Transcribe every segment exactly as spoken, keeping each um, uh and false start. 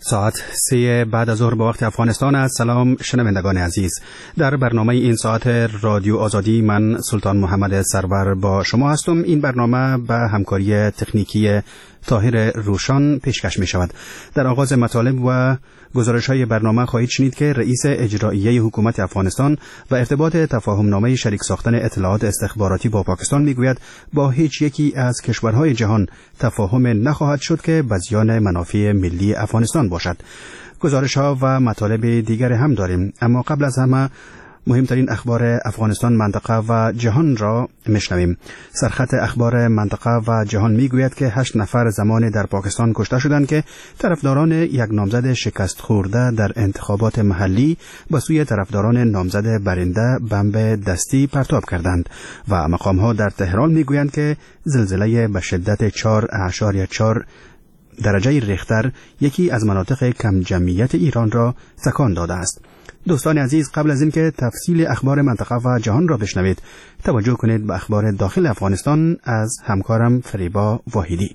ساعت سه بعد از ظهر به وقت افغانستان است. سلام شنوندگان عزیز، در برنامه این ساعت رادیو آزادی من سلطان محمد سرور با شما هستم. این برنامه به همکاری تکنیکی طاهر روشان پیشکش می شود. در آغاز مطالب و گزارش های برنامه خواهید شنید که رئیس اجرایی حکومت افغانستان و ارتباط تفاهم نامه شریک ساختن اطلاعات استخباراتی با پاکستان می گوید با هیچ یکی از کشورهای جهان تفاهم نخواهد شد که به زیان منافع ملی افغانستان باشد. گزارش ها و مطالب دیگر هم داریم، اما قبل از همه مهمترین اخبار افغانستان، منطقه و جهان را میشنویم. سرخط اخبار منطقه و جهان میگوید که هشت نفر زمان در پاکستان کشته شدند که طرفداران یک نامزد شکست خورده در انتخابات محلی به سوی طرفداران نامزد برنده بمب دستی پرتاب کردند و مقام‌ها در تهران میگویند که زلزله به شدت چهار اعشاریه چهار درجه ریختر یکی از مناطق کم جمعیت ایران را تکان داده است. دوستان عزیز، قبل از اینکه تفصیل اخبار منطقه و جهان را بشنوید، توجه کنید به اخبار داخل افغانستان از همکارم فریبا واحدی.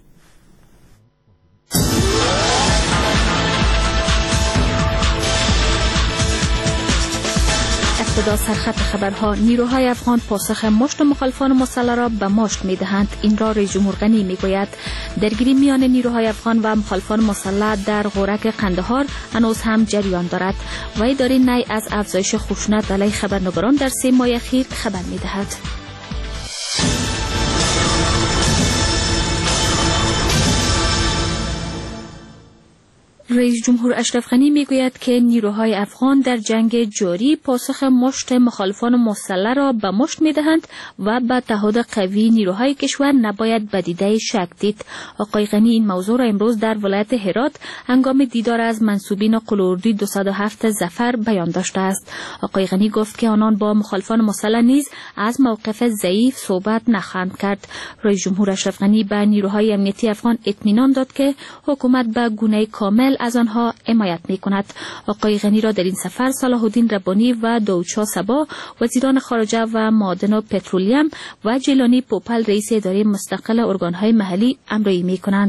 ابتدا سرخط خبرها. نیروهای افغان پاسخ مشت مخالفان مسلح را به مشت می‌دهند. این را رئیس جمهور غنی میگوید. درگیری میان نیروهای افغان و مخالفان مسلح در غورک قندهار هنوز هم جریان دارد و اداره نی از افزایش خشونت علیه خبرنگاران در سه ماه اخیر خبر می‌دهد. رئیس جمهور اشرف غنی میگوید که نیروهای افغان در جنگ جاری پاسخ مشت مخالفان مسلح را به مشت میدهند و به تعهد قوی نیروهای کشور نباید بدیده شک دید. آقای غنی این موضوع را امروز در ولایت هرات هنگام دیدار از منسوبین قلوردی دویست و هفت ظفر بیان داشته است. آقای غنی گفت که آنان با مخالفان مسلح نیز از موقف ضعیف صحبت نخواهند کرد. رئیس جمهور اشرف غنی به نیروهای امنیتی افغان اطمینان داد که حکومت به گونه کامل از آنها حمایت می‌کند. آقای غنی را در این سفر صلاح الدین ربانی و داوود شاه صبا وزیران خارجه و معادن و پترولیم و جیلانی پوپل رئیس اداره مستقل ارگان‌های محلی همراهی می‌کنند.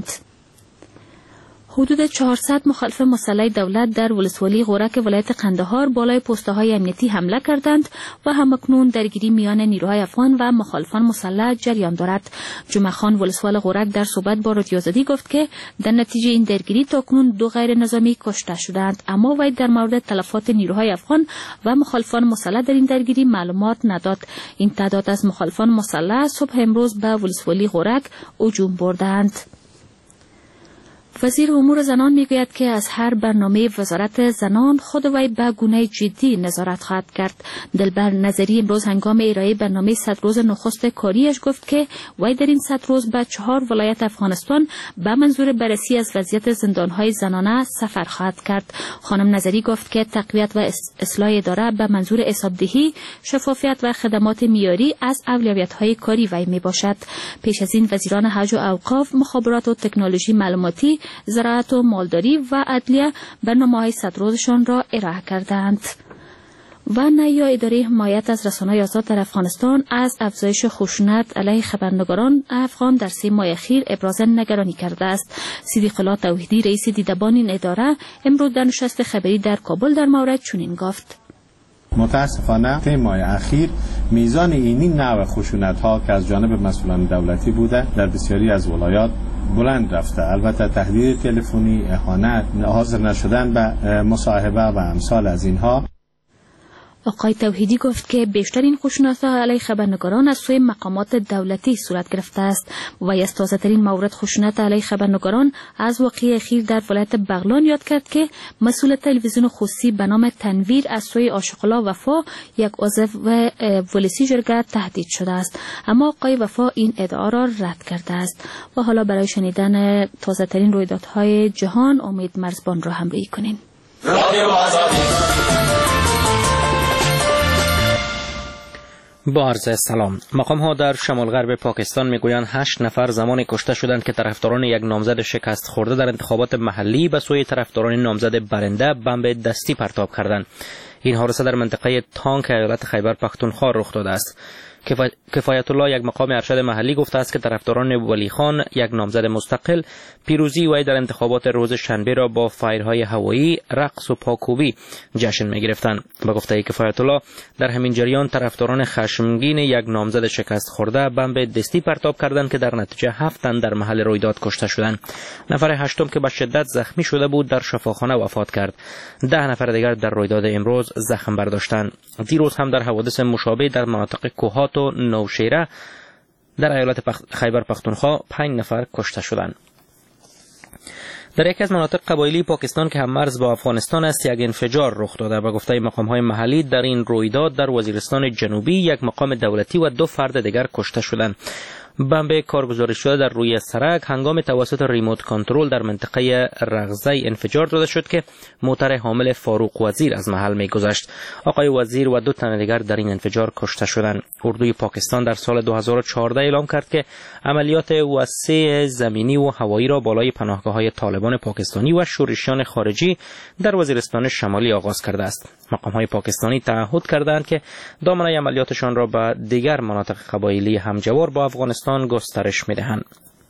حدود چهارصد مخالف مسلح دولت در ولسوالی غورک ولایت قندهار بالای پست‌های امنیتی حمله کردند و همکنون درگیری میان نیروهای افغان و مخالفان مسلح جریان دارد. جمعه خان ولسوال غورک در صحبت با رادیو آزادی گفت که در نتیجه این درگیری تاکنون دو غیر نظامی کشته شدند، اما وی در مورد تلفات نیروهای افغان و مخالفان مسلح در این درگیری معلومات نداد. این تعداد از مخالفان مسلح صبح امروز به ولسوالی غورک هجوم بردند. وزیر امور زنان میگوید که از هر برنامه وزارت زنان خود وی به گونه جدی نظارت خواهد کرد. دلبر نظری امروز هنگام ارائه برنامه صد روز نخست کاریش گفت که وی در این صد روز به چهار ولایت افغانستان به منظور بررسی از وضعیت زندانهای زنانه سفر خواهد کرد. خانم نظری گفت که تقویت و اصلاح اداره به منظور حسابدهی، شفافیت و خدمات معیاری از اولویت‌های کاری وی میباشد. پیش از این وزیران حج و اوقاف، مخابرات و تکنولوژی معلوماتی، زراعت و مالداری و عدلیه برنامه‌های صد روزشان را ارائه کردند. و نیا اداره حمایت از رسانه‌های آزاد در افغانستان از افزایش خشونت علیه خبرنگاران افغان در سه ماه اخیر ابراز نگرانی کرده است. صدیق الله توحیدی رئیس دیدبان این اداره امروز در نشست خبری در کابل در مورد چنین گفت: متاسفانه سه ماه اخیر میزان اینی نوع خشونت ها که از جانب مسئولان دولتی بوده در بسیاری از ولایات بلند رفته. البته تهدید تلفنی، اهانت، حاضر نشدن به مصاحبه و امثال از اینها. آقای توحیدی گفت که بیشترین خشونت‌ها علیه خبرنگاران از سوی مقامات دولتی صورت گرفته است و از تازه‌ترین مورد خشونت علیه خبرنگاران از واقعه اخیر در ولایت بغلان یاد کرد که مسئول تلویزیون خصوصی به نام تنویر از سوی عاشق‌الله وفا، یک عضو ولسی جرگه تهدید شده است، اما آقای وفا این ادعا را رد کرده است. و حالا برای شنیدن تازه‌ترین رویدادهای جهان امید مرزبان را همراهی کنین. با عرض سلام. مقام ها در شمال غرب پاکستان میگویند هشت نفر زمان کشته شدند که طرفداران یک نامزد شکست خورده در انتخابات محلی به سوی طرفداران نامزد برنده بمب دستی پرتاب کردند. این حادثه در منطقه تانک ایالت خیبر پختونخوا رخ داده است. کفایت الله، یک مقام ارشد محلی، گفته است که طرفداران ولی خان، یک نامزد مستقل، پیروزی وی در انتخابات روز شنبه را با فایرهای هوایی، رقص و پاکوبی جشن می‌گرفتند. به گفته کفایت الله، در همین جریان طرفداران خشمگین یک نامزد شکست خورده بمب دستی پرتاب کردند که در نتیجه هفت تن در محل رویداد کشته شدند. نفر هشتم که به شدت زخمی شده بود در شفاخانه وفات کرد. ده نفر دیگر در رویداد امروز زخم برداشتند. دیروز هم در حوادث مشابه در مناطق کوهات و نوشیره در ایالت خیبر پختونخوا پنج نفر کشته شدند. در یکی از مناطق قبایلی پاکستان که هم مرز با افغانستان است، یک انفجار رخ داده. به گفته مقام‌های محلی، در این رویداد در وزیرستان جنوبی یک مقام دولتی و دو فرد دیگر کشته شدند. بمب کارگزاری شده در روی سرک هنگام توسط ریموت کنترل در منطقه رغزی انفجار داده شد که موتر حامل فاروق وزیر از محل می‌گذشت. آقای وزیر و دو تن دیگر در این انفجار کشته شدند. اردوی پاکستان در سال دو هزار و چهارده اعلام کرد که عملیات وسیع زمینی و هوایی را بالای پناهگاه‌های طالبان پاکستانی و شورشیان خارجی در وزیرستان شمالی آغاز کرده است. مقام‌های پاکستانی تعهد کردند که دامنه عملیاتشان را به دیگر مناطق قبایلی همجوار با افغانستان گسترش می‌دهند.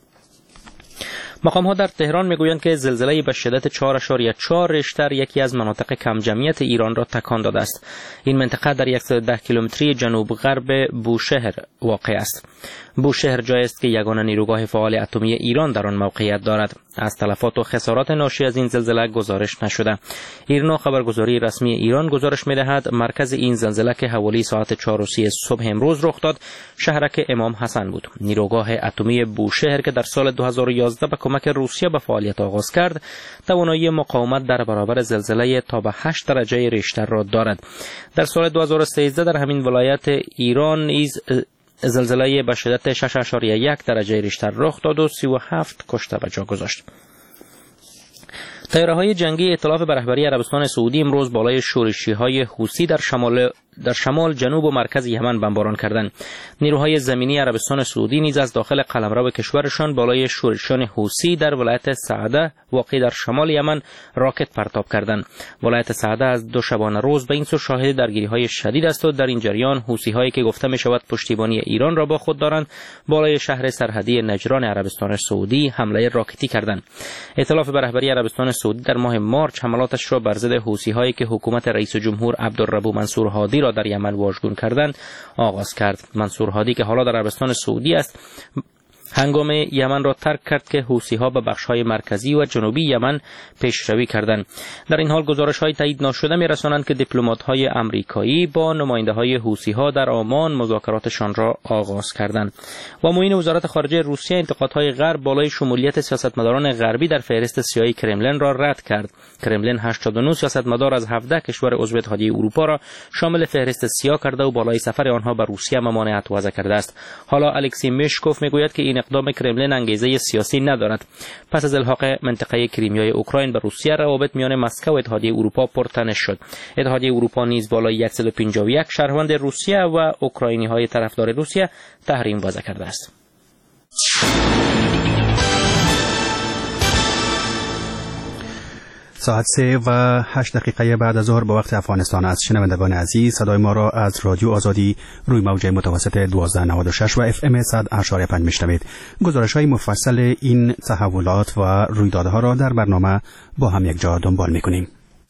مقام‌ها در تهران میگویند که زلزله به شدت چهار اشاریه چهار ریشتر یکی از مناطق کم جمعیت ایران را تکان داده است. این منطقه در صد و ده کیلومتری جنوب غرب بوشهر واقع است. بوشهر جایی است که یگانه نیروگاه فعال اتمی ایران در آن موقعیت دارد. از تلفات و خسارات ناشی از این زلزله گزارش نشده. ایرنا خبرگزاری رسمی ایران گزارش می‌دهد مرکز این زلزله که حوالی ساعت چهار و سی صبح امروز رخ داد شهرک امام حسن بود. نیروگاه اتمی بوشهر که در سال دو هزار و یازده به کمک روسیه به فعالیت آغاز کرد، توانایی مقاومت در برابر زلزله تا به هشت درجه ریشتر را دارد. در سال دو هزار و سیزده در همین ولایت ایران نیز زلزله به شدت شش اشاریه یک درجه ریشتر رخ داد و سی و هفت کشته به جا گذاشت. طیاره‌های جنگی ائتلاف به رهبری عربستان سعودی امروز بالای شورشی‌های حوثی در شمال در شمال، جنوب و مرکز یمن بمباران کردند. نیروهای زمینی عربستان سعودی نیز از داخل قلمرو کشورشان بالای شورشیان حوثی در ولایت سعده واقع در شمال یمن راکت پرتاب کردند. ولایت سعده از دو شبانه روز به این سو شاهد درگیری‌های شدید است و در این جریان حوثی‌هایی که گفته می‌شود پشتیبانی ایران را با خود دارند، بالای شهر سرحدی نجران عربستان سعودی حمله راکتی کردند. ائتلاف به رهبری عربستان سعودی در ماه مارچ حملاتش را بر ضد حوثی‌هایی که حکومت رئیس جمهور عبدالربو منصور هادی را در یمن واژگون کردند آغاز کرد. منصور هادی که حالا در عربستان سعودی است، هنگام یمن را ترک کرد که حوثی‌ها به بخش‌های مرکزی و جنوبی یمن پیشروی کردند. در این حال گزارش‌های تایید ناشده می‌رسانند که دیپلمات‌های آمریکایی با نماینده‌های حوثی‌ها در عمان مذاکراتشان را آغاز کردند. و معین وزارت خارجه روسیه انتقادهای غرب بالای شمولیت سیاستمداران غربی در فهرست سیاهی کرملین را رد کرد. کرملین هشتاد و نه سیاستمدار از هفده کشور عضو اتحادیه اروپا را شامل فهرست سیاه کرده و بالای سفر آنها به روسیه ممانعت وضع کرده است. حالا الکسی میشکوف میگوید که این اقدام کرملین انگیزه سیاسی ندارد. پس از الحاق منطقه کریمیای اوکراین به روسیه، روابط میان مسکو و اتحادیه اروپا پرتنش شد. اتحادیه اروپا نیز بالای صد و پنجاه و یک شهروند روسیه و اوکراینی‌های طرفدار روسیه تحریم وضع کرده است. ساعت سه و هشت دقیقه بعد از ظهر به وقت افغانستان است. شنوندگان عزیز، صدای ما را از رادیو آزادی روی موج متوسط دوازده نود و شش و اف ام صد اشاری پنج میشنوید. گزارش‌های مفصل این تحولات و رویدادها را در برنامه با هم یک جا دنبال می‌کنیم.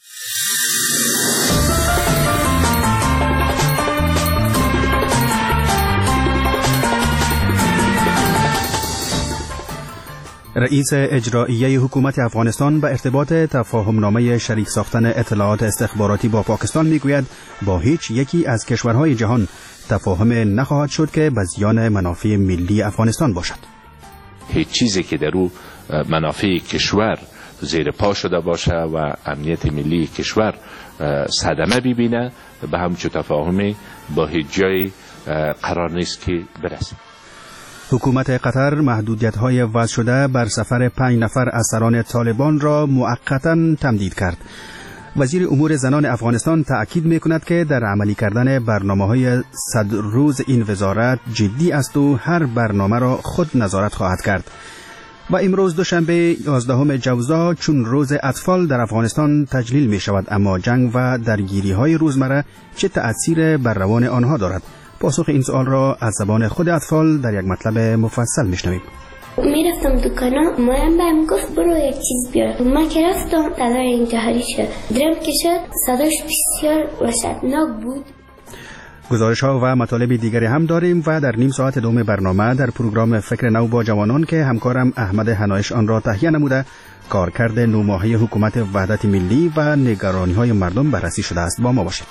رئیس اجرایی حکومت افغانستان به ارتباط تفاهمنامه شریک ساختن اطلاعات استخباراتی با پاکستان میگوید با هیچ یکی از کشورهای جهان تفاهم نخواهد شد که به زیان منافع ملی افغانستان باشد. هیچ چیزی که در او منافع کشور زیر پا شده باشه و امنیت ملی کشور صدمه ببینه به همچون تفاهمی با هیچ جایی قرار نیست که برسه. حکومت قطر محدودیت‌های وضع شده بر سفر پنج نفر از سران طالبان را مؤقتاً تمدید کرد. وزیر امور زنان افغانستان تأکید می‌کند که در عملی کردن برنامه‌های صد روز این وزارت جدی است و هر برنامه را خود نظارت خواهد کرد. و امروز دوشنبه یازدهم جوزا چون روز اطفال در افغانستان تجلیل می شود، اما جنگ و درگیری های روزمره چه تأثیر بر روان آنها دارد؟ پاسخ این سوال را از زبان خود اطفال در یک مطلب مفصل میشنویم. میرفتم دکانا، مایم بهم گفت برو یک چیز بیار. من که رفتم صدای انتحاری شد، درم که شد صداش بسیار وحشتناک بود. گزارش ها و مطالب دیگری هم داریم و در نیم ساعت دوم برنامه در پروگرام فکر نو با جوانان که همکارم احمد حنایش آن را تهیه نموده، کارکرد نو ماهه حکومت وحدت ملی و نگرانی های مردم بررسی شده است. با ما باشید.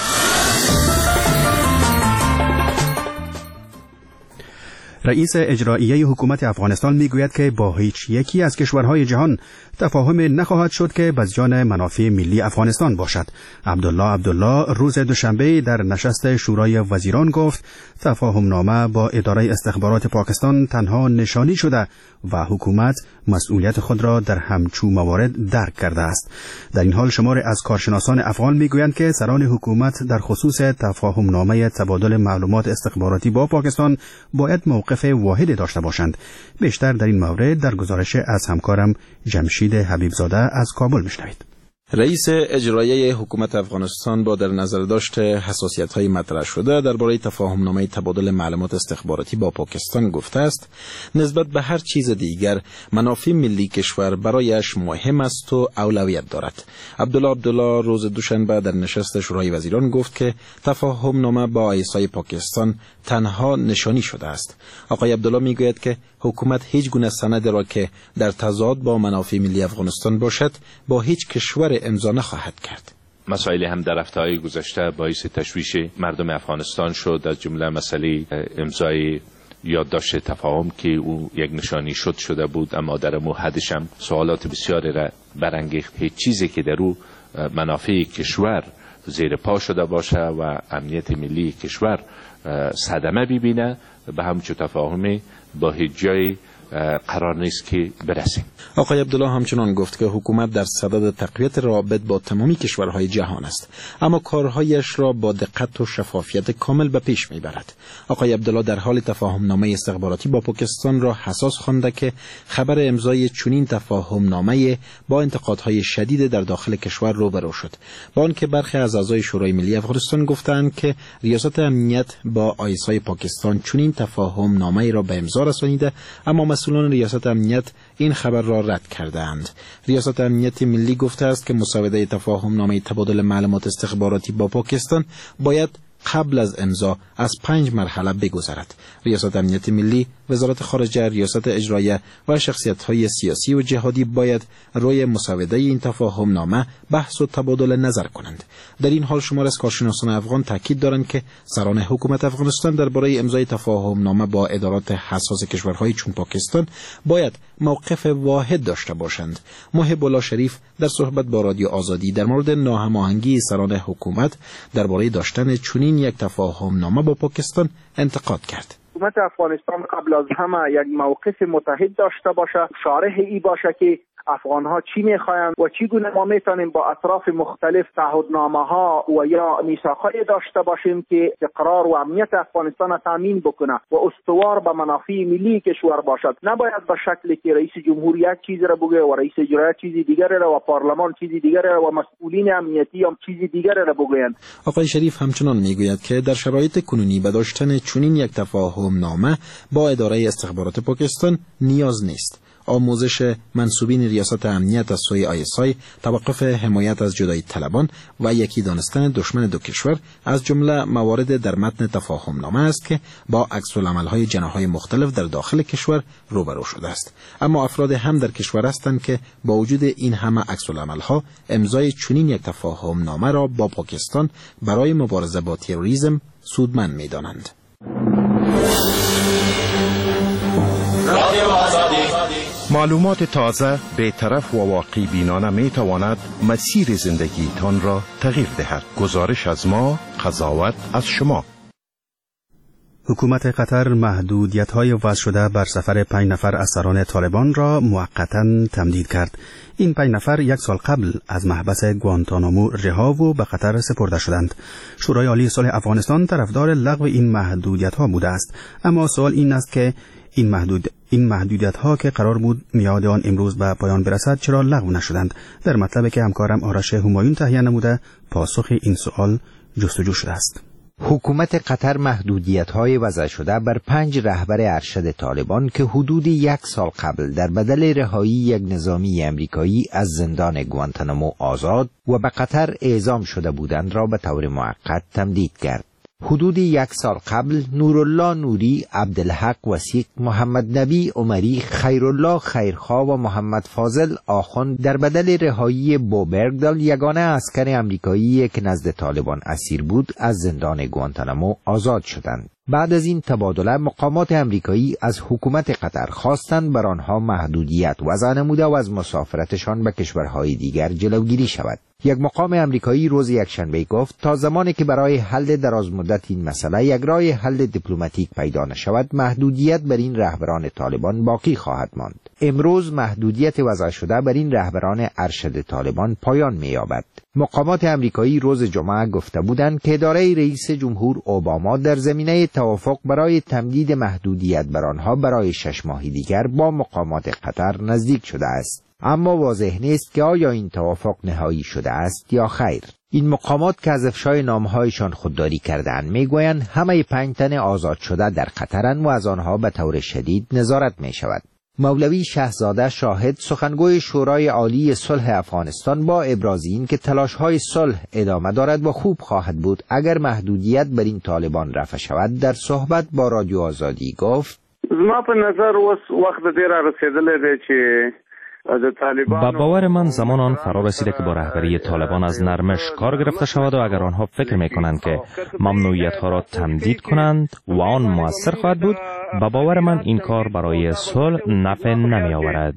رئیس اجرایی حکومت افغانستان میگوید که با هیچ یکی از کشورهای جهان تفاهم نخواهد شد که بزیان منافع ملی افغانستان باشد. عبدالله عبدالله روز دوشنبه در نشست شورای وزیران گفت تفاهم نامه با اداره استخبارات پاکستان تنها نشانی شده و حکومت مسئولیت خود را در همچو موارد درک کرده است. در این حال شمار از کارشناسان افغان میگویند که سران حکومت در خصوص تفاهم نامه تبادل معلومات استخباراتی با پاکستان باید موقف واحد داشته باشند. بیشتر در این مورد در گزارش از همکارم جمشید حبیبزاده از کابل میشنوید. رئیس اجرایی حکومت افغانستان با در نظر داشت حساسیت‌های مطرح شده درباره تفاهم‌نامه تبادل معلومات استخباراتی با پاکستان گفته است نسبت به هر چیز دیگر منافع ملی کشور برایش مهم است و اولویت دارد. عبدالله عبدالله روز دوشنبه در نشست شورای وزیران گفت که تفاهم‌نامه با آیسای پاکستان تنها نشانی شده است. آقای عبدالله میگوید که حکومت هیچ گونه سند را که در تضاد با منافع ملی افغانستان باشد با هیچ کشور امضا نخواهد کرد. مسائل هم در هفته‌های گذشته باعث تشویش مردم افغانستان شد، از جمله مسئله امضای یادداشت تفاهم که او یک نشانی شد شده بود، اما در موحدش هم سوالات بسیاری را برانگیخت. هیچ چیزی که در او منافع کشور زیر پا شده باشه و امنیت ملی کشور صدمه ببینه به همچون تفاهمی با هیچ جای قرار نیست که برسیم. آقای عبدالله همچنان گفت که حکومت در صدد تقویت روابط با تمامی کشورهای جهان است، اما کارهایش را با دقت و شفافیت کامل به پیش میبرد. آقای عبدالله در حال تفاهمنامه استخباراتی با پاکستان را حساس خوانده که خبر امضای چنین تفاهمنامه با انتقادهای شدید در داخل کشور روبرو شد، با آنکه برخی از اعضای شورای ملی افغانستان گفتند که ریاست امنیت با آیسای پاکستان چنین تفاهمنامه را به امضا رسانیده، اما مسئولان ریاست امنیت این خبر را رد کردند. ریاست امنیت ملی گفته است که مسوده تفاهمنامه تبادل معلومات استخباراتی با پاکستان باید قبل از امضا از پنج مرحله بگذرد. ریاست امنیت ملی، وزارت خارجه، ریاست اجرایه و شخصیت‌های سیاسی و جهادی باید روی مسوده این تفاهمنامه بحث و تبادل نظر کنند. در این حال شمار از کارشناسان افغان تاکید دارند که سران حکومت افغانستان درباره امضای تفاهمنامه با ادارات حساس کشورهای چون پاکستان باید موقف واحد داشته باشند. محب الله شریف در صحبت با رادیو آزادی در مورد ناهماهنگی سران حکومت درباره داشتن چنین یک تفاهمنامه با پاکستان انتقاد کرد. حکومت افغانستان قبل از همه یک موقف متحد داشته باشه، شارح ای باشه که افغانها چی میخواهند و چی گونه ما میتونیم با اطراف مختلف تعهدنامه ها و یا میثاقای داشته باشیم که اقرار و امنیت افغانستان را تامین بکنه و استوار به منافع ملی کشور باشد. نباید به شکلی که رئیس جمهور یک چیز را بگه و رئیس اجرایی چیزی دیگر را و پارلمان چیزی دیگر را و مسئولین امنیتی هم چیزی دیگر را بگویند. آقای شریف همچنان میگوید که در شرایط کنونی به داشتن چنین یک تفاهمنامه با اداره استخبارات پاکستان نیاز نیست. آموزش منسوبین ریاست امنیت از سوی آیسای، توقف حمایت از جدایی طلبان و یکی دانستن دشمن دو کشور از جمله موارد در متن تفاهمنامه است که با عکس‌العمل‌های جناح‌های مختلف در داخل کشور روبرو شده است. اما افراد هم در کشور هستند که با وجود این همه عکس‌العمل‌ها امضای چنین یک تفاهمنامه را با پاکستان برای مبارزه با تروریسم سودمند می‌دانند. معلومات تازه، بی‌طرف و واقعی بینانه می تواند مسیر زندگی تان را تغییر دهد. گزارش از ما، قضاوت از شما. حکومت قطر محدودیت‌های وضع شده بر سفر پنج نفر از سران طالبان را موقتاً تمدید کرد. این پنج نفر یک سال قبل از محبس گوانتانامو رها و به قطر سپرده شدند. شورای عالی صلح افغانستان طرفدار لغو این محدودیت‌ها بوده است، اما سوال این است که این محدود این محدودیت ها که قرار بود میعاد آن امروز به پایان برسد چرا لغو نشدند؟ در مطلبی که همکارم آرش همایون تهیه نموده پاسخ این سوال جستجو شده است. حکومت قطر محدودیت‌های وضع شده بر پنج رهبر ارشد طالبان که حدود یک سال قبل در بدل رهایی یک نظامی امریکایی از زندان گوانتانامو آزاد و به قطر اعزام شده بودند را به طور موقت تمدید کرد. حدود یک سال قبل نورالله نوری، عبدالحق وثیق، محمد نبی عمری، خیرالله خیرخواه و محمد فاضل آخوند در بدل رهایی بو برگدال، یگانه عسکر امریکایی که نزد طالبان اسیر بود، از زندان گوانتانامو آزاد شدند. بعد از این تبادله مقامات امریکایی از حکومت قطر خواستند بر آنها محدودیت وضع نموده و از مسافرتشان به کشورهای دیگر جلوگیری شود. یک مقام امریکایی روز یکشنبه گفت تا زمانی که برای حل درازمدت این مسئله یک راه حل دیپلماتیک پیدا نشود، محدودیت بر این رهبران طالبان باقی خواهد ماند. امروز محدودیت وضع شده بر این رهبران ارشد طالبان پایان می‌یابد. مقامات امریکایی روز جمعه گفته بودند که اداره رئیس جمهور اوباما در زمینه توافق برای تمدید محدودیت بر آنها برای شش ماه دیگر با مقامات قطر نزدیک شده است. اما واضح نیست که آیا این توافق نهایی شده است یا خیر. این مقامات که از افشای نامهایشان خودداری کردند میگویند همه پنج تن آزاد شده در قطرند و از آنها به طور شدید نظارت می شود. مولوی شهزاده شاهد، سخنگوی شورای عالی صلح افغانستان، با ابراز این که تلاش‌های صلح ادامه دارد و خوب خواهد بود اگر محدودیت بر این طالبان رفع شود، در صحبت با رادیو آزادی گفت: زما په نظر اوس وخت ډیر رسیدلی دی چې با باور من زمان آن فرا رسیده که با رهبری طالبان از نرمش کار گرفته شود و اگر آنها فکر می کنند که ممنوعیت ها را تمدید کنند و آن موثر خواهد بود، با باور من این کار برای صلح نفع نمی آورد.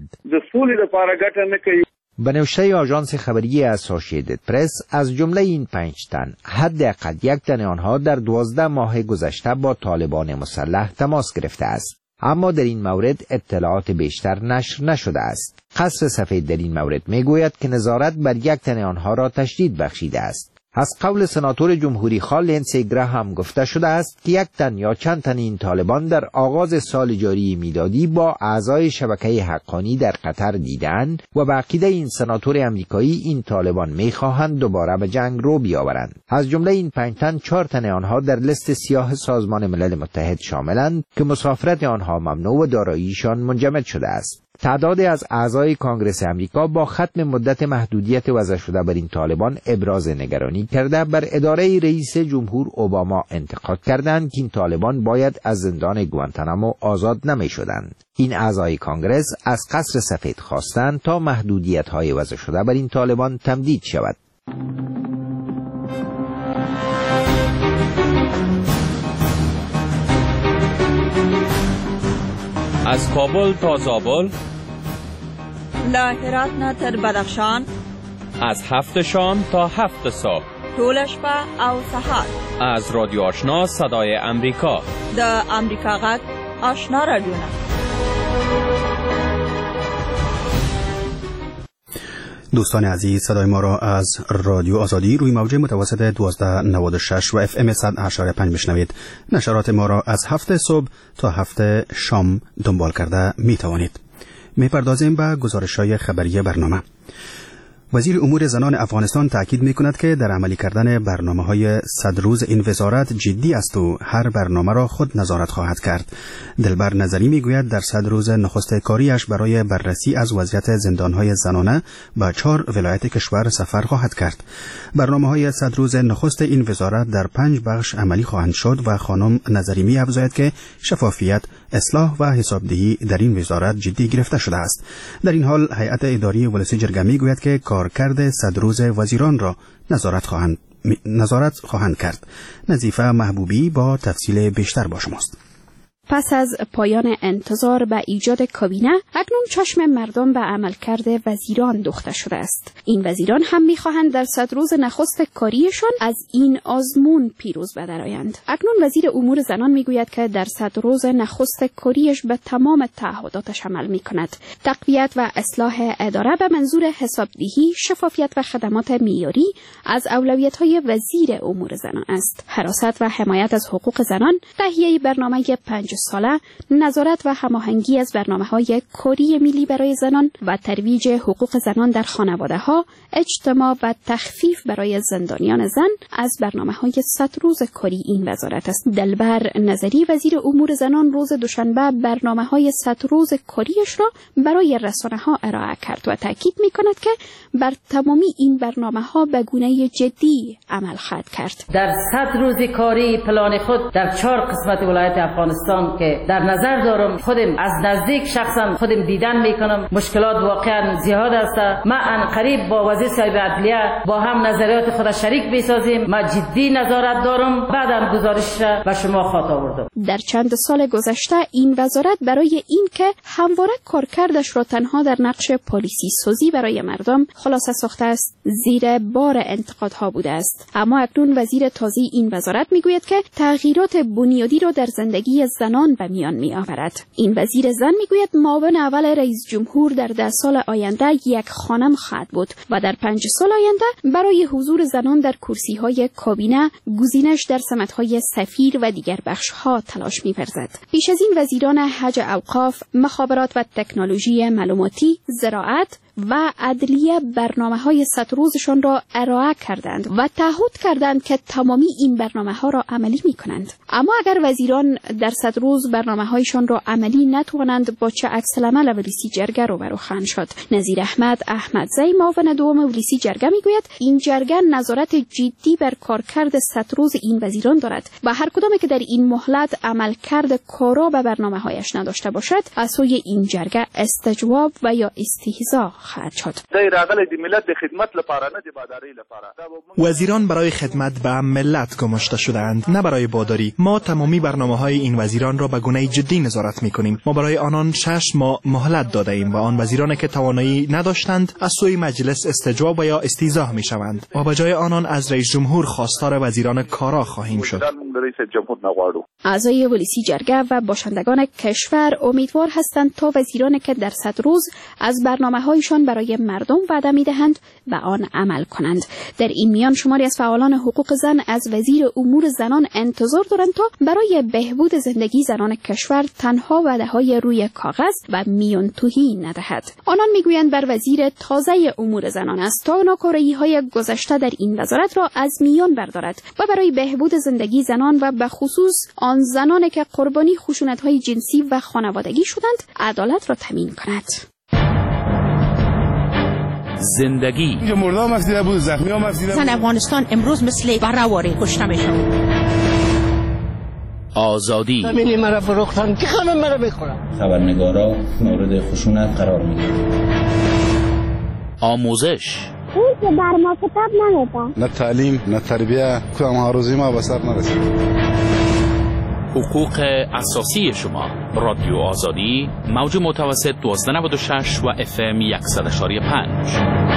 به نوشته آژانس خبری اسوسییتد پرس، از جمله این پنج تن حداقل یک تن آنها در دوازده ماه گذشته با طالبان مسلح تماس گرفته است. اما در این مورد اطلاعات بیشتر نشر نشده است. قصر سفید در این مورد میگوید که نظارت بر یک تن آنها را تشدید بخشیده است. از قول سناتور جمهوری خواه لینسی گراهام گفته شده است که یک تن یا چند تن این طالبان در آغاز سال جاری میلادی با اعضای شبکه حقانی در قطر دیدند و به عقیده این سناتور امریکایی این طالبان میخواهند دوباره به جنگ رو بیاورند. از جمله این پنج تن، چهار تن آنها در لیست سیاه سازمان ملل متحد شاملند که مسافرت آنها ممنوع و داراییشان منجمد شده است. تعدادی از اعضای کانگرس امریکا با ختم مدت محدودیت وضع شده بر این طالبان ابراز نگرانی کرده بر اداره رئیس جمهور اوباما انتقاد کردند که این طالبان باید از زندان گوانتانامو آزاد نمی شدند. این اعضای کانگرس از قصر سفید خواستند تا محدودیت های وضع شده بر این طالبان تمدید شود. از کابل تا زابل، له هرات نه تر بدخشان، از هفت شام تا هفت صبح، ټول شپه او سهار، از رادیو آشنا صدای امریکا، د امریکا غږ آشنا رادیو. دوستان عزیز، صدای ما را از رادیو آزادی روی موج متوسط دوازده نود و شش و اف ام صد و هشت و پنج بشنوید. نشرات ما را از هفت صبح تا هفت شام دنبال کرده می توانید. می پردازیم به گزارش‌های خبری برنامه. وزیر امور زنان افغانستان تاکید می کند که در عملی کردن برنامه های صد روز این وزارت جدی است و هر برنامه را خود نظارت خواهد کرد. دلبر نظری می گوید در صد روز نخست کاریش برای بررسی از وضعیت زندان های زنانه به چهار ولایت کشور سفر خواهد کرد. برنامه های صد روز نخست این وزارت در پنج بخش عملی خواهند شد و خانم نظری می افزاید که شفافیت، اصلاح و حسابدهی در این وزارت جدی گرفته شده است. در این حال هیئت اداری ولسی جرگه می گوید که کارکرد صد روز وزیران را نظارت خواهند نظارت خواهند کرد. نظیفه محبوبی با تفصیل بیشتر با شماست. پس از پایان انتظار به ایجاد کابینه، اکنون چشم مردم به عملکرد وزیران دوخته شده است. این وزیران هم می‌خواهند در صد روز نخست کاریشان از این آزمون پیروز بدرآیند. اکنون وزیر امور زنان میگوید که در صد روز نخست کاریش به تمام تعهداتش عمل می‌کند. تقویت و اصلاح اداره به منظور حسابدهی، شفافیت و خدمات معیاری از اولویت‌های وزیر امور زنان است. حراست و حمایت از حقوق زنان، تهیه برنامه پنج ساله نظارت و هماهنگی از برنامه‌های کاری ملی برای زنان و ترویج حقوق زنان در خانواده‌ها، اجتماع و تخفیف برای زندانیان زن از برنامه‌های صد روز کاری این وزارت است. دلبر نظری وزیر امور زنان روز دوشنبه برنامه‌های صد روز کاریش را برای رسانه‌ها ارائه کرد و تاکید می‌کند که بر تمامی این برنامه‌ها به گونه جدی عمل خواهد کرد. در صد روز کاری پلان خود در چهار قسمت ولایت افغانستان که در نظر دارم خودم از نزدیک شخصا خودم دیدن میکنم، مشکلات واقعا زیاد است. ما ان قریب با وزیر صاحب عدلیه با هم نظریات خود شریک بسازیم. ما جدی نظارت دارم، بعداً گزارش را به شما خواهد آوردم. در چند سال گذشته این وزارت برای این که همواره کارکردش را تنها در نقش پالیسی سازی برای مردم خلاصه ساخته است، زیر بار انتقادها بوده است. اما اکنون وزیر تازه این وزارت میگوید که تغییرات بنیادی را در زندگی زنان به میان می آورد. این وزیر زن میگوید معاون اول رئیس جمهور در ده سال آینده یک خانم خواهد بود و در پنج سال آینده برای حضور زنان در کرسی های کابینه گزینش در سمت‌های سفیر و دیگر بخش‌ها تلاش می‌ورزد. پیش از این وزیران حج اوقاف، مخابرات و تکنولوژی معلوماتی، زراعت و عدلیه برنامه‌های صد روزشان را ارائه کردند و تعهد کردند که تمامی این برنامه‌ها را عملی می‌کنند. اما اگر وزیران در صد روز برنامه‌هایشان را عملی نتوانند، با چه عکس‌العمل ولسی جرگه روبرو خواهند شد؟ نظیر احمد احمدزی معاون دوم ولسی جرگه میگوید این جرگه نظارت جدی بر کارکرد صد روز این وزیران دارد و هر کدامی که در این مهلت عملکرد کارا به برنامه‌هایش نداشته باشد، از سوی این جرگه استجواب و یا استهزاء خواهد شد. وزیران برای خدمت به ملت گماشته شده‌اند، نه برای باداری. ما تمامی برنامه‌های این وزیران را به گونه جدی نظارت می‌کنیم. ما برای آنان شش ماه مهلت داده ایم و آن وزیرانی که توانایی نداشتند از سوی مجلس استجواب و یا استیضاح می‌شوند و به جای آنان از رئیس جمهور خواستار وزیران کارا خواهیم شد. اعضای ولسی جرگه و باشندگان کشور امیدوار هستند تا وزیرانی که در صد روز از برنامه‌هایشان برای مردم وعده می‌دهند به آن عمل کنند. در این میان شماری از فعالان حقوق زن از وزیر امور زنان انتظار دارند تا برای بهبود زندگی زنان کشور تنها وعده‌های روی کاغذ و میان توهی ندهد. آنان میگویند بر وزیر تازه امور زنان است تا ناکاره‌های گذشته در این وزارت را از میان بردارد و برای بهبود زندگی زنان و به خصوص آن زنانی که قربانی خشونت‌های جنسی و خانوادگی شدند عدالت را تامین کند. زندگی مردم مفدیده بود، زخمی ها مفدیده بود. زن افغانستان امروز مثل برهواری کشته میشون. آزادی همینی مرا فروختن که خانم مرا بخورم. خبرنگارا مورد خشونت قرار میگیرن. آموزش اون که بر ما کتاب نمیده. نه تعلیم نه تربیه، کدام هاروزی ما به سر نرسید. حقوق اساسی شما. رادیو آزادی، موج متوسط دوازده نود و شش و اف ام صد و یک و پنج.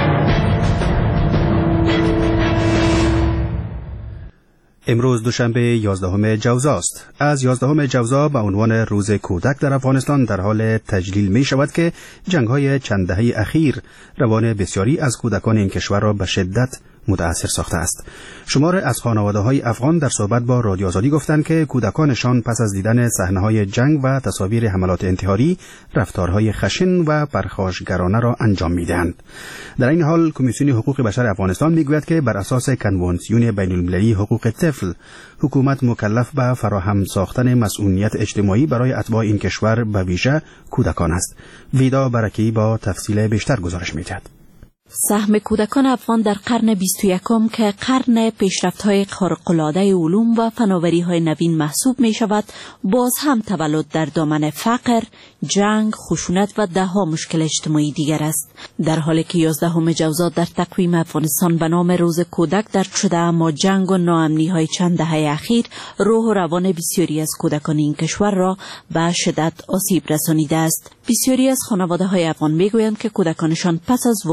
امروز دوشنبه یازدهم جوزا است. از یازدهم جوزا به عنوان روز کودک در افغانستان در حال تجلیل می شود که جنگ‌های چند دهه اخیر روان بسیاری از کودکان این کشور را به شدت متأثر ساخته است. شمار از خانواده‌های افغان در صحبت با رادیو آزادی گفتند که کودکانشان پس از دیدن صحنه‌های جنگ و تصاویر حملات انتحاری رفتارهای خشن و پرخاشگرانه را انجام می‌دهند. در این حال کمیسیون حقوق بشر افغانستان می‌گوید که بر اساس کنوانسیون بین‌المللی حقوق طفل، حکومت مکلف به فراهم ساختن مسئولیت اجتماعی برای اتباع این کشور به ویژه کودکان است. ویدا برکی با تفصیل بیشتر گزارش می‌دهد. سهم کودکان افغان در قرن بیست و یکم که قرن پیشرفت‌های خارق‌العاده علوم و فناوری‌های نوین محسوب می‌شود، باز هم تولد در دامن فقر، جنگ، خشونت و ده‌ها مشکل اجتماعی دیگر است. در حالی که یازدهم جوزا در تقویم افغانستان به نام روز کودک درج شده، اما جنگ و ناامنی‌های چند دهه اخیر روح و روان بسیاری از کودکان این کشور را به شدت آسیب رسانیده است. بسیاری از خانواده‌های افغان می‌گویند که کودکانشان پس از وقوع حملات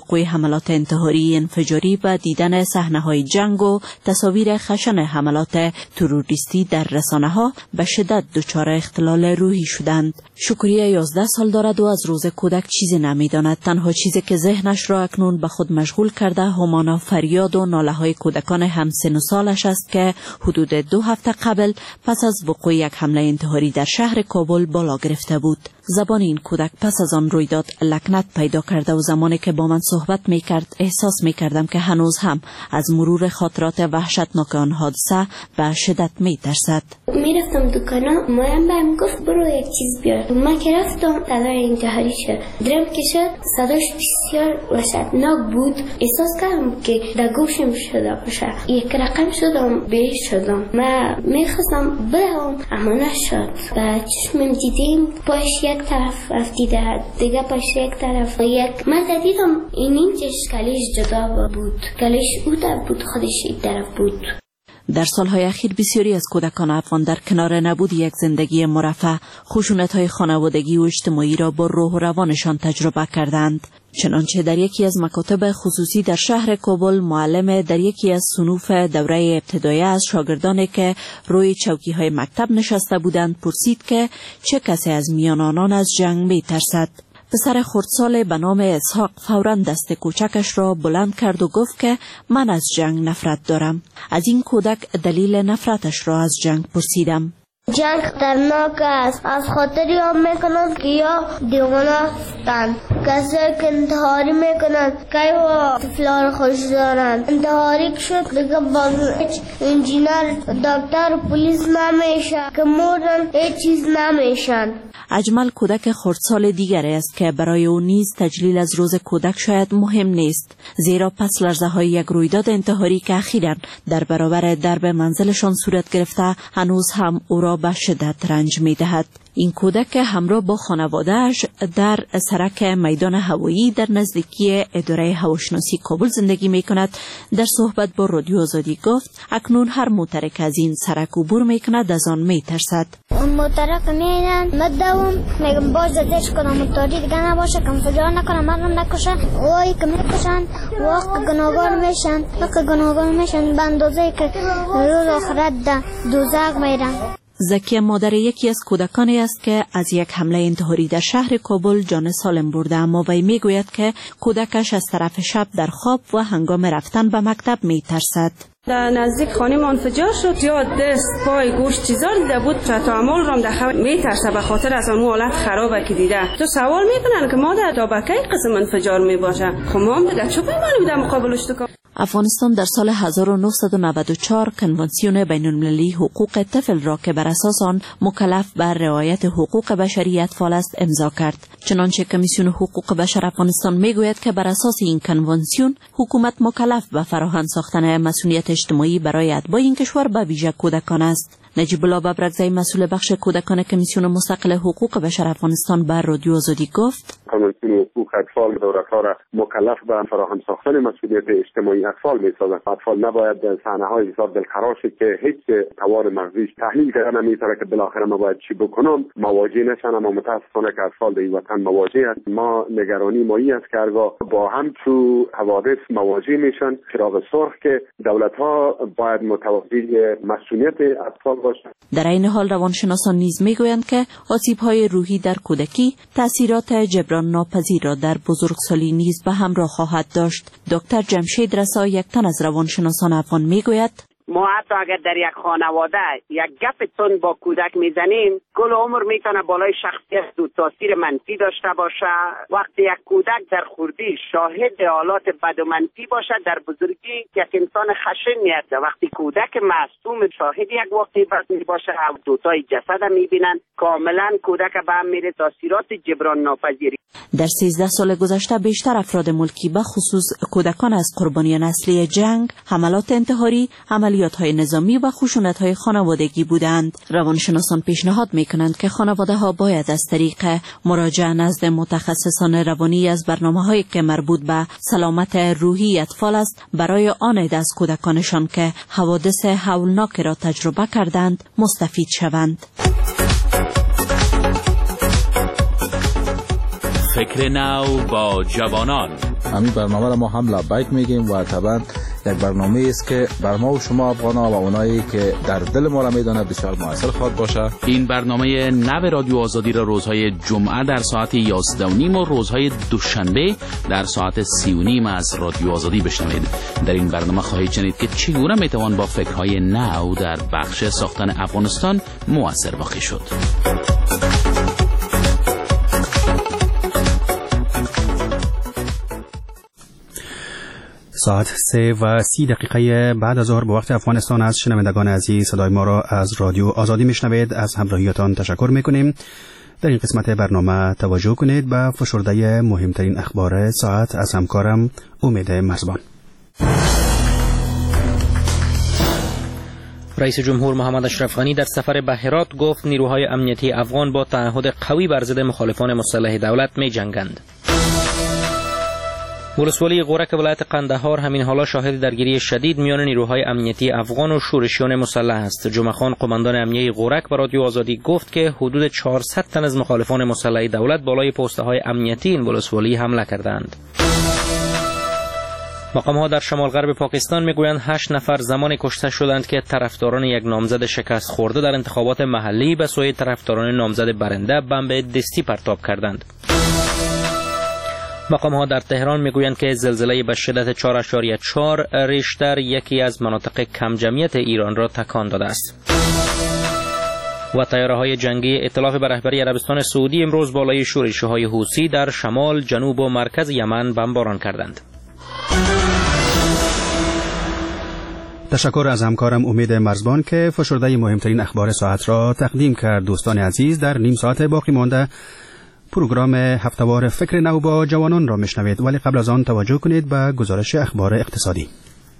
حملات انتحاری انفجاری و دیدن صحنه‌های جنگ و تصاویر خشن حملات تروریستی در رسانه‌ها به شدت دچار اختلال روحی شدند. شکریه یازده سال دارد و از روز کودک چیزی نمی‌داند. تنها چیزی که ذهنش را اکنون به خود مشغول کرده همانا فریاد و ناله‌های کودکان همسن و سالش است که حدود دو هفته قبل پس از وقوع یک حمله انتحاری در شهر کابل بالا گرفته بود. زبان این کودک پس از آن رویداد لکنت پیدا کرده و زمانی که با من صحبت می‌کرد احساس می‌کردم که هنوز هم از مرور خاطرات وحشتناک آن حادثه به شدت می‌ترسد. میرفتم دکانا، مایم بهم گفت برو یک چیز بیار. من که رفتم صدای انتحاری شد. درم کشید، صداش بسیار وحشتناک بود. احساس کردم که در گوشم شده باشه. یک رقم شدم به شدم. من می‌خواستم برم اما نشد. و چشمم دیدیم پاش یک طرف افتیده، دیگه پاش یک طرف. یک من دیدم این اینجش کلیش جدا بود. کلیش او طرف بود، خودش این طرف بود. در سالهای اخیر بسیاری از کودکان افغان در کنار نبود یک زندگی مرفه، خشونت‌های خانوادگی و اجتماعی را با روح و روانشان تجربه کردند. چنانچه در یکی از مکاتب خصوصی در شهر کابل معلم در یکی از صنوف دوره ابتدایی از شاگردانی که روی چوکی‌های مکتب نشسته بودند پرسید که چه کسی از میان آنان از جنگ می‌ترسد. پسر خردسال به نام اسحاق فوراً دست کوچکش را بلند کرد و گفت که من از جنگ نفرت دارم. از این کودک دلیل نفرتش را از جنگ پرسیدم. جنگ خطرناک است. از خاطری هم میکنند که یا دیوانه هستند. کسایی که انتحاری میکنند که و طفلان خوش دارند. انتحاری شد دیگه باز هیچ انجینر دکتر پلیس نمیشه که مردن هیچ چیز نمیشن. اجمل کودک خردسال دیگری است که برای او نیز تجلیل از روز کودک شاید مهم نیست، زیرا پس لرزه های یک رویداد انتحاری که اخیراً در برابر درب منزلشان صورت گرفته هنوز هم او را به شدت رنج می دهد. این کودک همراه با خانواده‌اش در سرک میدان هوایی در نزدیکی اداره هواشناسی کابل زندگی می کند. در صحبت با رادیو آزادی گفت اکنون هر موتر که از این سرک عبور می کند از آن می ترسد. اون موتر که میرن مدوم میگم باز زدش کنم موتوری دیگه نباشه که انفجار نکنم مردم نکشه. وای که میکشن وقت گناهگار میشن وقت گناهگار میشن به اندازه که روز آخرت ده دوزخ میرن. زکیه مادر یکی از کودکانی است که از یک حمله انتحاری در شهر کابل جان سالم برده، اما وی میگوید که کودکش از طرف شب در خواب و هنگام رفتن به مکتب میترسد. در نزدیک خانه ما انفجار شد، یا دست پای گوشت چیزا دیده بود، تعامل رام در خواب میترسه به خاطر از اون حالت خرابه که دیده. تو سوال میکنن که مادر تا به کی قسم انفجار میباشه؟ خب ما هم دیگه چوب میمونیم در مقابلش. تو افغانستان در سال هزار و نهصد و نود و چهار کنوانسیون بین المللی حقوق طفل را که بر اساس آن مکلف بر رعایت حقوق بشری اطفال است امضا کرد. چنانچه کمیسیون حقوق بشر افغانستان میگوید که بر اساس این کنوانسیون حکومت مکلف به فراهم ساختن مسئولیت اجتماعی برای اتباع این کشور به ویژه کودکان است. نجیب الله ببرگزی مسئول بخش کودکان کمیسیون مستقل حقوق بشر افغانستان بر رادیو آزادی گفت کنوانسیون حقوق اطفال دولت‌ها را مکلف به فراهم ساختن مسئولیت اجتماعی اطفال می‌سازد. اطفال نباید در صحنه‌های حساب دلخراش که هیچ توان مغزیش تحلیل کردن نمی‌تونه که بالاخره ما باید چی بکنم مواجه نشن، اما متأسفانه که اطفال در این وطن مواجه است. ما نگرانی مایی است که هرگاه با همچو حوادث مواجه میشن چراغ سرخ که دولت‌ها باید متوجه مسئولیت اطفال باشند. در این حال روانشناسان نیز میگویند که آسیب‌های روحی در کودکی تأثیرات جبران ناپذیر را در بزرگسالی نیز به همراه خواهد داشت. دکتر جمشید رسا یک تن از روانشناسان افغان میگوید ما حتی اگر در یک خانواده یک گپ تون با کودک میزنیم کل عمر میتونه بالای شخصیت دو تاثیر منفی داشته باشه. وقتی یک کودک در خردی شاهد حالات بد و منفی باشه در بزرگی یک انسان خشن میاد. وقتی کودک معصوم شاهد یک واقعی بد میباشه او دوتای جسد میبینن کاملا کودک به هم میره تاثیرات جبران ناپذیری. در سیزده سال گذشته بیشتر افراد ملکی به خصوص کودکان از قربانیان اصلی جنگ، حملات انتحاری، عملیات‌های نظامی و خشونت‌های خانوادگی بودند. روانشناسان پیشنهاد می‌کنند که خانواده‌ها باید از طریق مراجعه نزد متخصصان روانی از برنامه‌هایی که مربوط به سلامت روحی اطفال است برای آن از کودکانشان که حوادث هولناک را تجربه کردند مستفید شوند. فکر نو با جوانان. همین برنامه را ما هم لبیک میگیم و طبعا یک برنامه است که بر ما و شما افغان‌ها و اونایی که در دل ما را میدونه بسیار موثر خواهد باشه. این برنامه نو رادیو آزادی را روزهای جمعه در ساعت یازده و نیم و روزهای دوشنبه در ساعت سی و نیم از رادیو آزادی بشنوید. در این برنامه خواهید شنید که چگونه میتوان با فکرهای نو در بخش ساختن افغانستان موثر واقع شد. ساعت سه و سی دقیقه بعد از ظهر به وقت افغانستان از شنوندگان عزیز صدای ما را از رادیو آزادی میشنوید. از همراهیتان تشکر میکنیم. در این قسمت برنامه توجه کنید به فشرده مهمترین اخبار ساعت از همکارم امید مرزبان. رئیس جمهور محمد اشرف غنی در سفر به هرات گفت نیروهای امنیتی افغان با تعهد قوی بر ضد مخالفان مسلح دولت می جنگند. ولسوالی غورک ولایت قندهار همین حالا شاهد درگیری شدید میان نیروهای امنیتی افغان و شورشیان مسلح است. جمعه خان قماندان امنیه غورک به رادیو آزادی گفت که حدود چهارصد تن از مخالفان مسلح دولت بالای پست‌های امنیتی این ولسوالی حمله کردند. مقام‌ها در شمال غرب پاکستان میگویند هشت نفر زمان کشته شدند که طرفداران یک نامزد شکست خورده در انتخابات محلی به سوی طرفداران نامزد برنده بمب دستی پرتاب کردند. مقام‌ها در تهران میگویند که زلزله به شدت چهار اشاریه چهار ریشتر یکی از مناطق کم جمعیت ایران را تکان داده است. و طیاره‌های جنگی ائتلاف به رهبری عربستان سعودی امروز بالای شورش‌های حوثی در شمال، جنوب و مرکز یمن بمباران کردند. تشکر از همکارم امید مرزبان که فشرده مهمترین اخبار ساعت را تقدیم کرد. دوستان عزیز، در نیم ساعت باقی مانده پروگرام هفته‌وار فکر نو با جوانان را میشنوید، ولی قبل از آن توجه کنید به گزارش اخبار اقتصادی.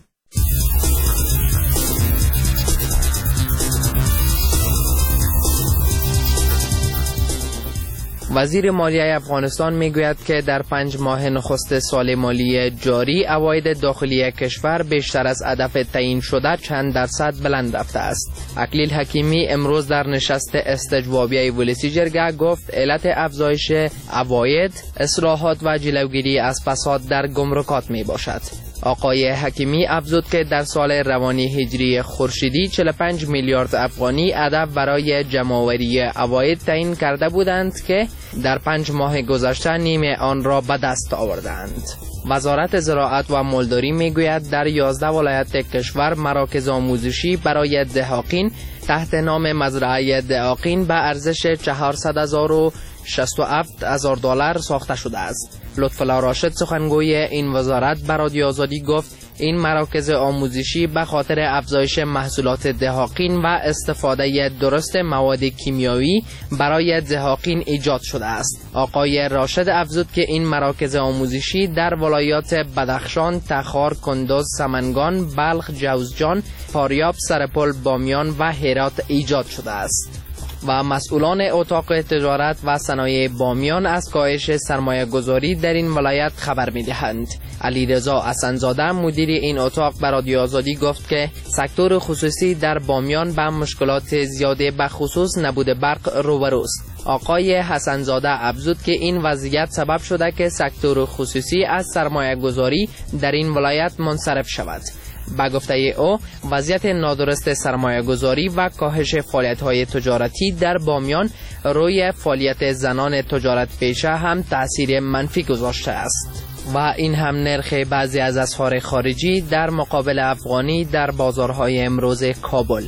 وزیر مالیه افغانستان میگوید که در پنج ماه نخست سال مالی جاری عواید داخلی کشور بیشتر از هدف تعیین شده چند درصد بلند رفته است. اکلیل حکیمی امروز در نشست استجوابیه ولسی جرگه گفت علت افزایش عواید اصلاحات و جلوگیری از فساد در گمرکات می باشد. آقای حکیمی افزود که در سال روانی هجری خورشیدی چهل و پنج میلیارد افغانی هدف برای جمع‌آوری عواید تعیین کرده بودند که در پنج ماه گذشته نیمه آن را به دست آوردند. وزارت زراعت و مالداری میگوید در یازده ولایت کشور مراکز آموزشی برای دهاقین تحت نام مزرعه دهاقین به ارزش چهارصد هزار و شصت و هفت هزار دلار ساخته شده است. لطف‌الله راشد سخنگوی این وزارت به رادیو آزادی گفت این مراکز آموزشی به خاطر افزایش محصولات دهاقین و استفاده درست مواد کیمیایی برای دهاقین ایجاد شده است. آقای راشد افزود که این مراکز آموزشی در ولایات بدخشان، تخار، کندوز، سمنگان، بلخ، جوزجان، فاریاب، سرپل، بامیان و هرات ایجاد شده است. و مسئولان اتاق تجارت و صنایع بامیان از کاهش سرمایه گذاری در این ولایت خبر می دهند. علیرضا حسن‌زاده مدیر این اتاق به رادیو آزادی گفت که سکتور خصوصی در بامیان به مشکلات زیاده به خصوص نبود برق روبروست. آقای حسن‌زاده افزود که این وضعیت سبب شده که سکتور خصوصی از سرمایه گذاری در این ولایت منصرف شود. با گفته او وضعیت نادرست سرمایه گذاری و کاهش فعالیت های تجارتی در بامیان روی فعالیت زنان تجارت پیشه هم تأثیر منفی گذاشته است. و این هم نرخ بعضی از اسعار خارجی در مقابل افغانی در بازارهای امروز کابل: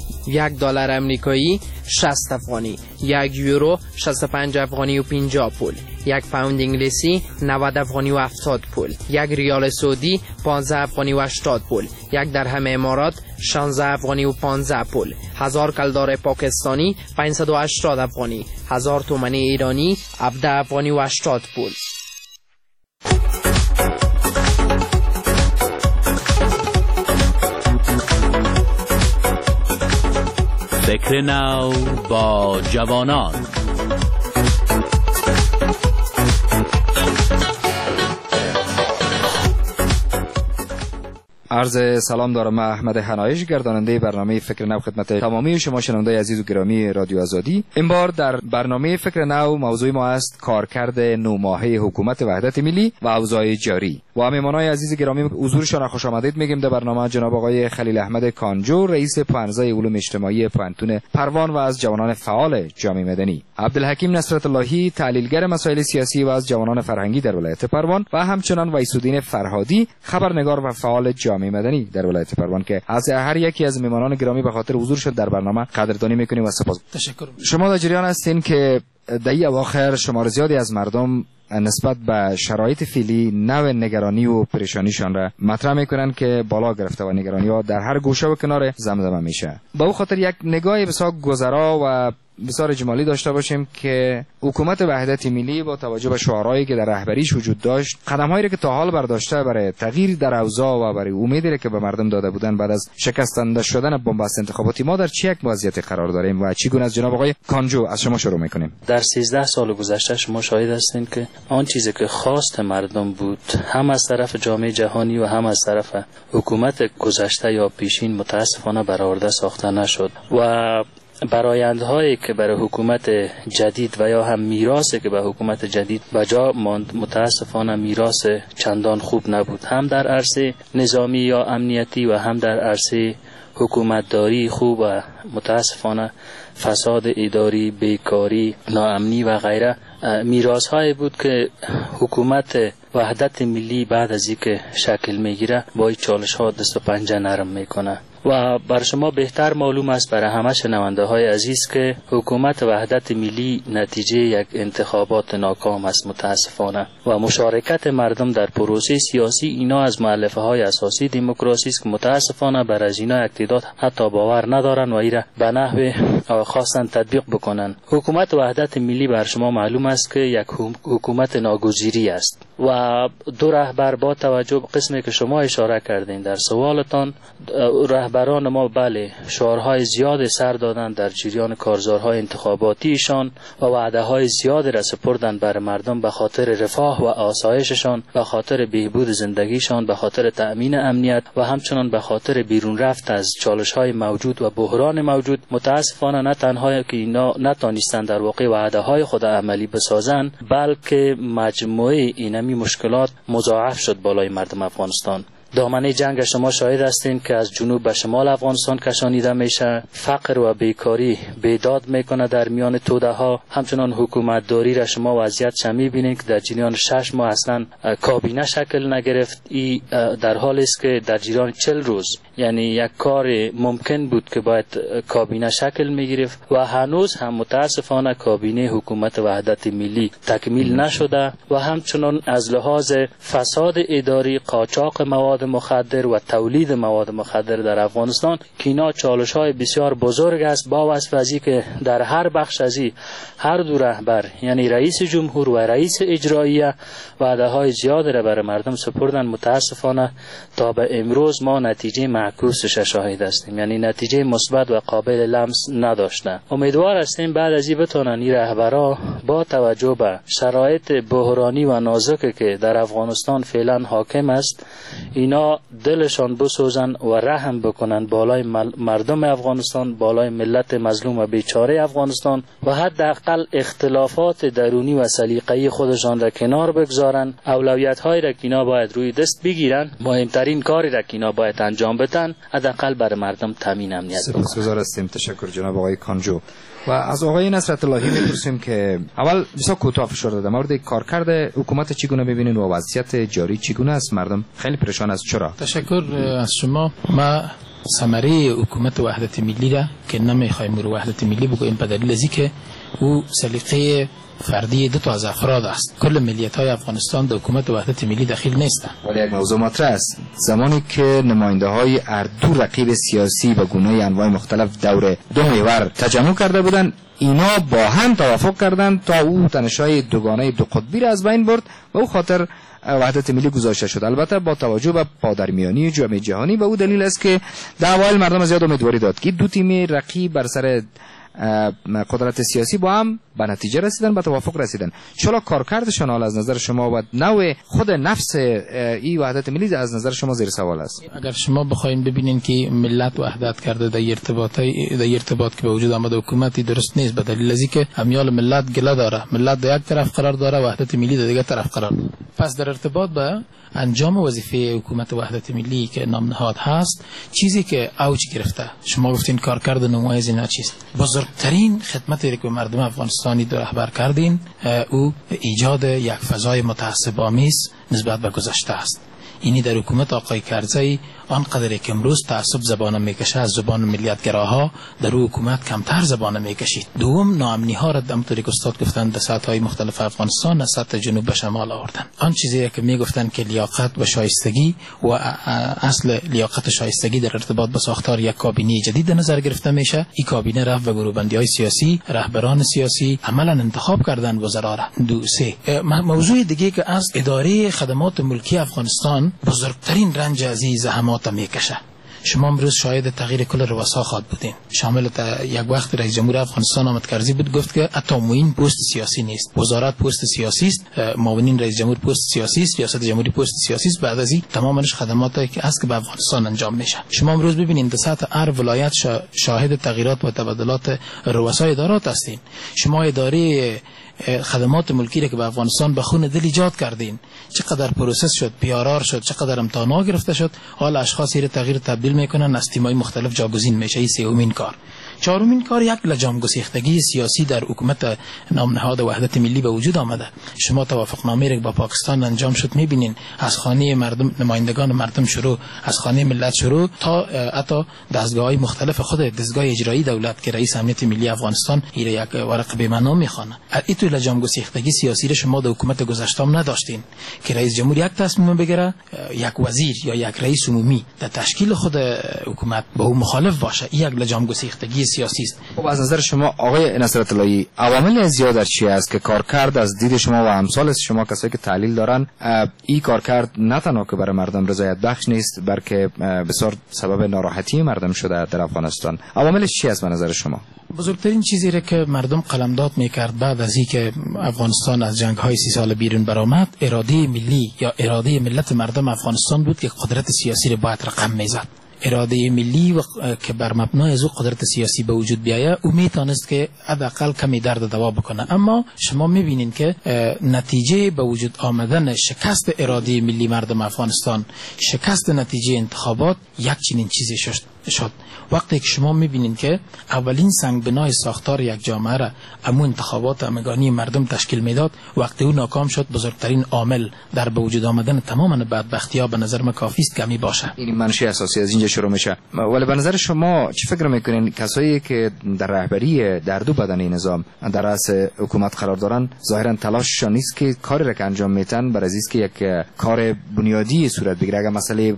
یک دلار امریکایی شصت افغانی، یک یورو شصت و پنج افغانی و پنجاه پول، یک پوند انگلیسی نود افغانی و هفتاد پول، یک ریال سعودی پانزده افغانی و هشتاد پول، یک درهم امارات شانزده افغانی و پانزده پول، هزار کلدار پاکستانی پانصد و هشتاد افغانی، هزار تومان ایرانی هفده افغانی و هشتاد پول. فکر نو با جوانان. عرض سلام دارم. من احمد حنایش، گرداننده برنامه فکر نو، خدمت تمامی شما شنونده عزیز و گرامی رادیو آزادی. این بار در برنامه فکر نو موضوع ما است کارکرد نو ماهه حکومت وحدت ملی و اوضاع جاری. و مهمانان عزیز گرامی حضورشان را خوش آمدید میگیم در برنامه. جناب آقای خلیل احمد کانجو، رئیس پانزده علوم اجتماعی پانتون پروان و از جوانان فعال جامعه مدنی، عبدالحکیم نصرت اللهی، تحلیلگر مسائل سیاسی و از جوانان فرهنگی در ولایت پروان، و همچنان ویسودین فرهادی، خبرنگار و فعال جامعه مدنی در ولایت پروان که از هر یکی از مهمانان گرامی به خاطر حضورشان در برنامه قدردانی میکنیم و سپاس. تشکر. شما در جریان هستین که در اواخر شمار زیادی از مردم نسبت به شرایط فعلی نوع نگرانی و پریشانیشان را مطرح میکنن که بالا گرفته و نگرانی ها در هر گوشه و کنار زمزمه میشه. با او خاطر یک نگاه بسیار گذرا و بسیار اجمالی داشته باشیم که حکومت وحدت ملی با توجه به شعارهایی که در رهبریش وجود داشت، قدم‌هایی که تا حال برداشته برای تغییر در اوضاع و برای امیدی که به مردم داده بودن بعد از شکستنده شدن بنبست انتخاباتی، ما در چه یک وضعیتی قرار داریم و چگونه از جناب آقای کانجو از شما شروع میکنیم. در سیزده سال گذشته شما شاهد هستین که آن چیزی که خواست مردم بود هم از طرف جامعه جهانی و هم از طرف حکومت گذشته یا پیشین متاسفانه برآورده ساخته نشد و برآیندهایی که برای حکومت جدید و یا هم میراثی که به حکومت جدید به جا ماند متاسفانه میراث چندان خوب نبود، هم در عرصه نظامی یا امنیتی و هم در عرصه حکومتداری خوب و متاسفانه فساد اداری، بیکاری، ناامنی و غیره میراث هایی بود که حکومت وحدت ملی بعد از اینکه شکل میگیره با این چالش ها دست و پنجه نرم میکنه. و بر شما بهتر معلوم است، برای همه شنونده های عزیز، که حکومت وحدت ملی نتیجه یک انتخابات ناکام است متاسفانه و مشارکت مردم در پروسه سیاسی اینا از مؤلفه های اساسی دموکراسی است که متاسفانه بر از اینا اقتدار حتی باور ندارن و ایره به نحو خواستن تطبیق بکنن. حکومت وحدت ملی بر شما معلوم است که یک حکومت ناگزیری است و دو رهبر با توجه به قسمی که شما اشاره کردین در سوالتان، رهبران ما بله شعارهای زیاد سر دادن در جریان کارزارهای انتخاباتیشان و وعده های زیاد را سپردن بر مردم به خاطر رفاه و آسایششان، به خاطر بهبود زندگیشان، به خاطر تأمین امنیت و همچنان به خاطر بیرون رفت از چالش های موجود و بحران موجود. متاسفانه نه تنها که اینا نتانستند در واقع وعده های خود عملی بسازند، بلکه مجموعه اینمی مشکلات مضاعف شد بالای مردم افغانستان. دامنه جنگ شما شاهد هستین که از جنوب به شمال افغانستان کشانیده میشه، فقر و بیکاری بیداد میکنه در میان توده ها، همچنان حکومت داری را شما وضعیت چه میبینین که در جریان شش ماه اصلا کابینه شکل نگرفت. ای در حالی است که در جریان چل روز یعنی یک کار ممکن بود که باید کابینه شکل میگرفت و هنوز هم متاسفانه کابینه حکومت وحدت ملی تکمیل نشده و همچنان از لحاظ فساد اداری، قاچاق مواد مخدر و تولید مواد مخدر در افغانستان که اینا چالش های بسیار بزرگ است، با وصف از که در هر بخش از هر دو رهبر یعنی رئیس جمهور و رئیس اجراییه وعده های زیاد را برای مردم سپردن. متاسفانه تا به امروز ما نتیجه معکوسش شاهد هستیم، یعنی نتیجه مثبت و قابل لمس نداشتن. امیدوار هستیم بعد از این بتونن این رهبرا با توجه به شرایط بحرانی و نازکی که در افغانستان فعلا حاکم است اینا دلشان بسوزن و رحم بکنن بالای مردم افغانستان، بالای ملت مظلوم و بیچاره افغانستان و حداقل اختلافات درونی و سلیقه‌ای خودشان را کنار بگذارن. اولویت‌هایی را که اینا باید روی دست بگیرن، مهمترین کاری را که اینا باید انجام بدن، حداقل برای مردم تامین امنیت بکنن. سپاسگزار هستیم. تشکر جناب آقای کانجو. و از آقای نصرت اللهی می‌پرسیم که اول بسیار کوتاه فشار داده مورد کارکرد حکومت چگونه می‌بینید و وضعیت جاری چگونه است؟ مردم خیلی پریشان است. چرا؟ تشکر از شما. ما ثمره حکومت وحدت ملی را که نمی‌خوایم رو وحدت ملی بگوییم به دلیل از اینکه او سلیقه فردی دو تا از افراد است. کل ملیت‌های افغانستان در حکومت وحدت ملی داخل نیستند. ولی یک موضوع مطرح است. زمانی که نماینده‌های هر دو رقیب سیاسی و گونه انواع مختلف دور دو محور تجمع کرده بودند، اینا با هم توافق کردند تا او تنش‌های دوگانه دو قطبی را از بین برد و او خاطر وحدت ملی گذاشته شد. البته با توجه به پادرمیانی جامعه جهانی و او دلیل است که در اوایل مردم زیاد امیدواری داد که دو تیم رقیب بر سر قدرت سیاسی با هم به نتیجه رسیدن، به توافق رسیدن. چرا کارکردشان حال از نظر شما و نوع خود نفس این وحدت ملی از نظر شما زیر سوال است؟ اگر شما بخواید ببینین که ملت وحدت کرده در ارتباطی در ارتباط که به وجود آمده حکومتی درست نیست، به دلیل ازی که امیال ملت گله داره، ملت در یک طرف قرار داره، وحدت ملی در دیگر طرف قرار داره. پس در ارتباط به انجام وظیفه حکومت وحدت ملی که نام نهاد هست، چیزی که اوج گرفته، شما گفتین کارکرد نمایش اینا چیست؟ بزرگترین خدمتی که مردم افغانستانی در رهبر کردین او ایجاد یک فضای متعصب آمیز نسبت به گذشته است. اینی در حکومت آقای کرزی آنقدر که امروز تعصب زبان میکشه از زبان ملیتگراها، در حکومت کمتر زبان میکشید. دوم، ناامنی ها را همونطوری که استاد گفتن در سطح های مختلف افغانستان از سطح جنوب به شمال آوردن. آن چیزی که میگفتن که لیاقت و شایستگی و اصل لیاقت شایستگی در ارتباط با ساختار یک کابینه جدید نظر گرفته میشه. این کابینه رفت و گروه‌بندی های سیاسی، رهبران سیاسی عملا انتخاب کردن وزرا را. دو سه موضوع دیگه که از اداره خدمات ملکی افغانستان بزرگترین رنج عزیز زحمات میکشه. شما امروز شاهد تغییر کل رؤسا خواهد بودین. شامل یک وقت رئیس جمهور افغانستان حامد کرزی بود، گفت که حتی معین پست سیاسی نیست، وزارت پست سیاسی است، معاونین رئیس جمهور پست سیاسی است، ریاست جمهوری پست سیاسی است. بعد از این تمامش خدماتی که است که به افغانستان انجام میشه. شما امروز ببینید در سطح هر ولایت شاهد تغییرات و تبادلات رؤسای ادارات هستین. شما اداره خدمات ملکی را که به افغانستان به خون دل ایجاد کردین، چقدر پروسس شد، پیارار شد، چقدر امتحانا گرفته شد، حال اشخاصی را تغییر تبدیل میکنن، از تیم‌های مختلف جاگزین میشه. این سومین کار. چهارمین کار یک لجام گسیختگی سیاسی در حکومت نام نهاد وحدت ملی به وجود آمده. شما توافقنامه را با پاکستان انجام شد میبینین، از خانه مردم، نمایندگان مردم شروع، از خانه ملت شروع تا حتی دستگاه‌های مختلف خود دستگاه اجرایی دولت که رئیس امنیت ملی افغانستان این یک ورق بی‌معنا میخوانه. این تو لجام گسیختگی سیاسی را شما در حکومت گذشته هم نداشتین که رئیس جمهور یک تصمیم بگیره، یک وزیر یا یک رئیس عمومی در تشکیل خود حکومت با او مخالف باشه. این یک لجام گسیختگی سیاسی است. خب از نظر شما آقای نصرت اللهی، عوامل زیاد چی است که کارکرد از دید شما و امثال شما کسایی که تحلیل دارن این کارکرد نه تنها که برای مردم رضایت بخش نیست بلکه بسیار سبب ناراحتی مردم شده در افغانستان؟ عواملش چی است به نظر شما؟ بزرگترین چیزی را که مردم قلمداد میکرد بعد از اینکه افغانستان از جنگ‌های سی سال بیرون برآمد، اراده ملی یا اراده ملت مردم افغانستان بود که قدرت سیاسی را باید رقم میزد. اراده ملی و که بر مبنای از او قدرت سیاسی به وجود بیاید، او میتونست که حداقل کمی درد دوا بکنه. اما شما میبینین که نتیجه به وجود آمدن شکست اراده ملی مردم افغانستان، شکست نتیجه انتخابات یک چنین چیزی شد. وقتی که شما میبینین که اولین سنگ بنای ساختار یک جامعه را امو انتخابات همگانی مردم تشکیل میداد، وقتی او ناکام شد، بزرگترین عامل در به وجود آمدن تمام بدبختی‌ها به نظر من کافی است کمی باشه. این منشأ اساسی از اینجا شروع میشه. ولی به نظر شما چه فکر میکنین کسایی که در رهبری در دو بدنه نظام در رأس حکومت قرار دارن، ظاهرا تلاششان نیست که کاری را که انجام میتن برای اینکه یک کار بنیادی صورت بگیره؟ اگر مسئله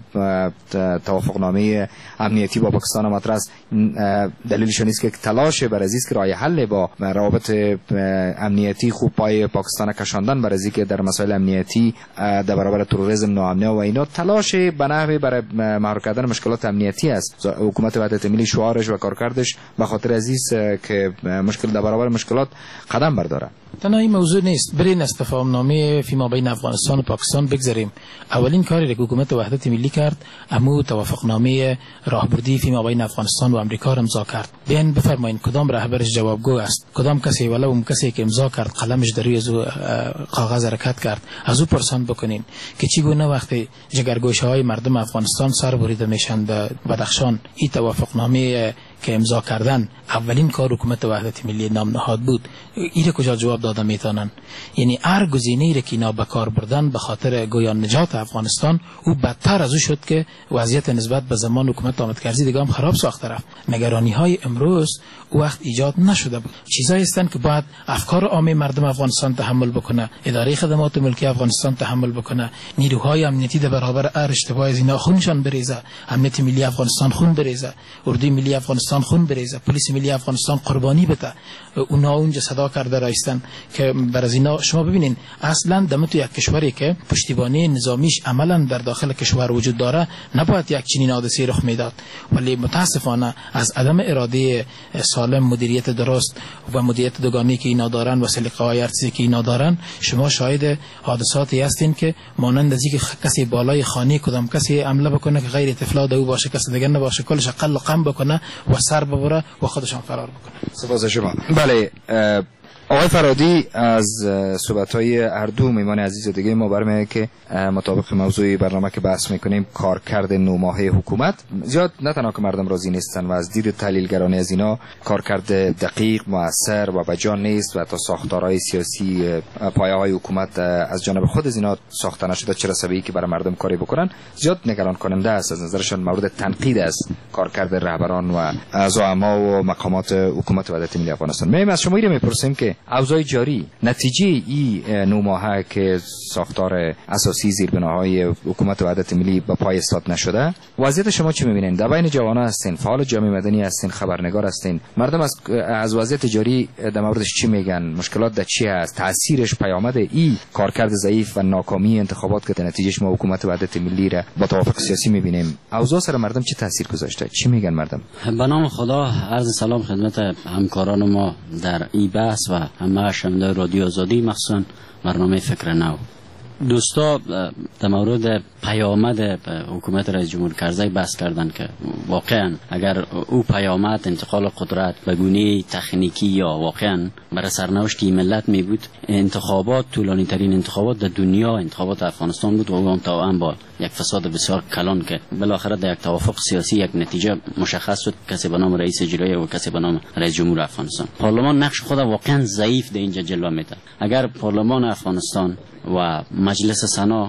توافقنامه امنیتی با پاکستان مطرح است، دلیلشون نیست که تلاش برای اینکه راه حل با روابط امنیتی خوب پای پاکستان کشاندن برای اینکه در مسائل امنیتی در برابر تروریسم، ناامنی و اینا تلاش به نحوی برای مهار کردن مشکلات امنیتی است. حکومت وحدت ملی شعارش و کارکردش به خاطر عزیز که مشکل در برابر مشکلات قدم برداره. تنها این موضوع نیست، برین از تفاهمنامه فیما بین افغانستان و پاکستان بگذاریم. اولین کاری که حکومت وحدت ملی کرد، امو توافقنامه راهبردی فیما بین افغانستان و امریکا را امضا کرد. بیان بفرمایید کدام رهبرش جوابگو است، کدام کسی ولی اون کسی که امضا کرد قلمش در روی کاغذ حرکت کرد، از او پرسان بکنین که چگونه وقتی جگرگوشه‌های مردم افغانستان سر بریده میشن در بدخشان، این توافقنامه که امضا کردن اولین کار حکومت وحدت ملی نام نهاد بود، ایره کجا جواب داده میتونن؟ یعنی هر گزینه‌ای که اینا به کار بردن به خاطر گویا نجات افغانستان، او بدتر از او شد که وضعیت نسبت به زمان حکومت حامد کرزی دیگه هم خراب ساخته رفت. نگرانی های امروز او وقت ایجاد نشده بود. چیزایی هستند که باید افکار عامه مردم افغانستان تحمل بکنه، اداره خدمات ملکی افغانستان تحمل بکنه، نیروهای امنیتی در برابر هر اشتباه از اینا خونشان بریزه، امنیت ملی افغانستان خون بریزه، اردوی ملی افغانستان افغانستان خون بریزه، پلیس ملی افغانستان قربانی بده. اونا اونجا صدا کرده رایستن که بر از اینا شما ببینین اصلا دم تو یک کشوری که پشتیبانی نظامیش عملا در داخل کشور وجود داره نباید یک چنین حادثه رخ میداد. ولی متاسفانه از عدم اراده سالم، مدیریت درست و مدیریت دوگانه‌ای که اینا دارن و سلیقه‌های ارتشی که اینا دارن، شما شاهد حادثاتی هستین که مانند از اینکه کسی بالای خانه کدام کسی حمله بکنه که غیر طفلا او باشه، کسی دیگه نباشه، کلش اقل قم بکنه و سر ببره و خودشان فرار بکنه. سپاس شما. بله آقای فرادی، از صحبت‌های هر دو میهمان عزیز دیگه ما برمیاد که مطابق موضوع برنامه که بحث میکنیم کارکرد نو ماهه حکومت، زیاد نه تنها که مردم راضی نیستن و از دید تحلیلگران از اینا کارکرد دقیق، مؤثر و بجا نیست و تا ساختارهای سیاسی پایه‌های حکومت از جانب خود از اینا ساخته نشده، چرا سببی که برای مردم کاری بکنن، زیاد نگران کننده است. از نظرشون مورد تنقید است کارکرد رهبران و زعما و مقامات حکومت وحدت ملی افغانستان. می‌ایم از شما میپرسیم که اوضاع جاری نتیجه ای نو ماهه که ساختار اساسی زیربناهای حکومت وحدت ملی به پای استاد نشده، وضعیت شما چی میبینید؟ در بین جوانان هستین، فعال جامعه مدنی هستین، خبرنگار هستین، مردم از از وضعیت جاری در موردش چی میگن؟ مشکلات در چی هست؟ تاثیرش پیامد ای کارکرد ضعیف و ناکامی انتخابات که در نتیجهش ما حکومت وحدت ملی را با توافق سیاسی میبینیم، اوضاع سر مردم چه تاثیر گذاشته؟ چی میگن مردم؟ به نام خدا، عرض سلام خدمت همکاران ما در این بحث و همه شنونده رادیو آزادی، مخصوصا برنامه فکر نو. دوستا در مورد پیامد حکومت رئیس جمهور کرزی بحث کردن که واقعا اگر او پیامد انتقال قدرت به گونه تکنیکی یا واقعا برای سرنوشت ملت می بود، انتخابات طولانی ترین انتخابات در دنیا انتخابات افغانستان بود و او هم طبعا با یک فساد بسیار کلان که بالاخره در یک توافق سیاسی یک نتیجه مشخص شد، کسی به نام رئیس اجرایی و کسی به نام رئیس جمهور افغانستان. پارلمان نقش خود واقعا ضعیف در اینجا جلوه میده. اگر پارلمان افغانستان و مجلس سنا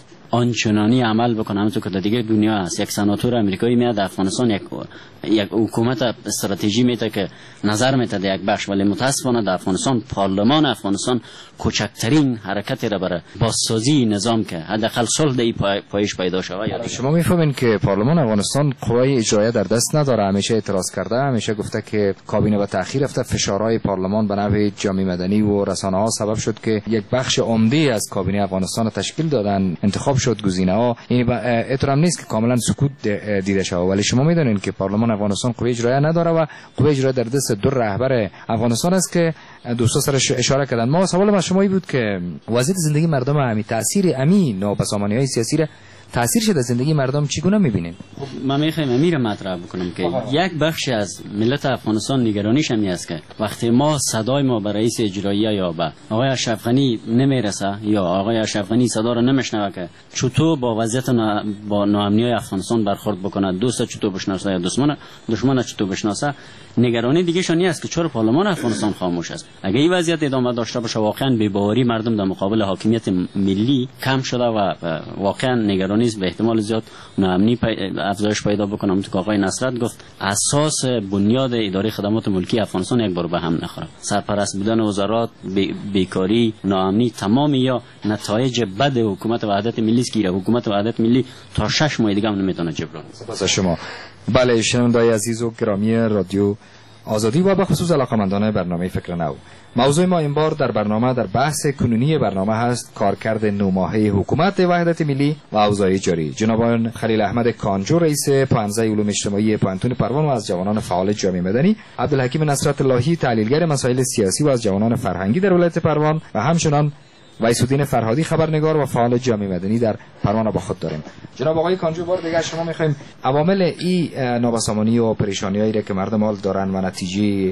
آنچنانی عمل بکنه همونطور که در دیگه دنیا هست، یک سناتور امریکایی میاد افغانستان یک یک حکومت استراتژی میده که نظر میده در یک بخش، ولی متاسفانه در افغانستان پارلمان افغانستان کوچکترین حرکتی را برای بازسازی نظام که حداقل صلح در پای پایش پیدا شود. شما میفهمین که پارلمان افغانستان قوای اجرایی در دست نداره، همیشه اعتراض کرده، همیشه گفته که کابینه به تأخیر رفته، فشارهای پارلمان به نوع جامعه مدنی و رسانه ها سبب شد که یک بخش عمده از کابینه افغانستان تشکیل دادن، انتخاب شد گزینه ها. این احترام نیست که کاملا سکوت دیده شود، ولی شما میدونین که پارلمان افغانستان قوه اجرایی نداره و قوه اجرایی در دست دو رهبر افغانستان است که دوستا سرش اشاره کردن. ما سوال ما شما بود که وضعیت زندگی مردم همین تاثیر امین نابسامانی‌های سیاسی را تاثیر شده زندگی مردم چگونه می‌بینین؟ من می‌خوام امیر مطرح بکنم که یک بخش از ملت افغانستان نگرانیش همین است که وقتی ما صدای ما به رئیس اجرایی یا به آقای اشرف غنی نمیرسه یا آقای اشرف غنی صدا رو نمیشنوه که چطور با وضعیت نا... با ناامنی برخورد برخورد بکنه، دوست چطور بشناسه یا دشمن دشمن چطور بشناسه، نگرانی دیگه شانی است که چرا پارلمان افغانستان خاموش است. اگه این وضعیت ادامه داشته باشه واقعا بی‌باوری مردم در مقابل حاکمیت ملی کم شده و واقعا نگرانی به احتمال زیاد ناامنی افزایش پیدا بکنه. همونطور که آقای نصرت گفت، اساس بنیاد اداره خدمات ملکی افغانستان یک بار به هم نخوره. سرپرست بودن وزارات، بیکاری، ناامنی، تمام یا نتایج بد حکومت وحدت ملی است که حکومت وحدت ملی تا شش ماه دیگه هم نمیتونه جبران. سپاس شما. بله شنوندای عزیز و گرامی رادیو آزادی و به خصوص علاقمندان برنامه فکر نو، موضوع ما این بار در برنامه در بحث کنونی برنامه هست کارکرد نو ماهه حکومت وحدت ملی و اوضاع جاری. جناب خلیل احمد کانجو رئیس پانزده علوم اجتماعی پانتون پروان و از جوانان فعال جامعه مدنی، عبدالحکیم نصرت اللهی تحلیلگر مسائل سیاسی و از جوانان فرهنگی در ولایت پروان و همچنان ویس‌الدین فرهادی خبرنگار و فعال جامعه مدنی در پروان با خود داریم. جناب آقای کانجو، بار دیگه شما می‌خوایم عوامل این نابسامانی و پریشانی‌هایی را که مردم حال دارن و نتیجه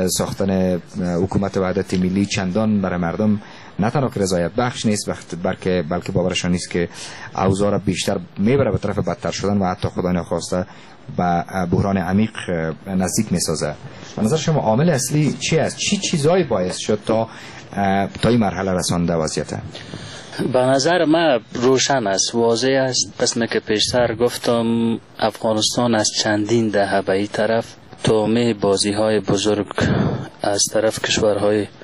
ساختن حکومت وحدت ملی چندان برای مردم نه تنها که رضایت بخش نیست بلکه بلکه باورشان نیست که اوضاع را بیشتر میبره به طرف بدتر شدن و حتی خدا نخواسته به بحران عمیق نزدیک میسازه. به نظر شما عامل اصلی چی است؟ چی چیزایی باعث شد تا تا این مرحله رسانده وضعیت؟ به نظر من روشن است، واضح است. قسمی که پیشتر گفتم افغانستان از چندین دهه به این طرف تومه بازی های بزرگ از طرف کشورهای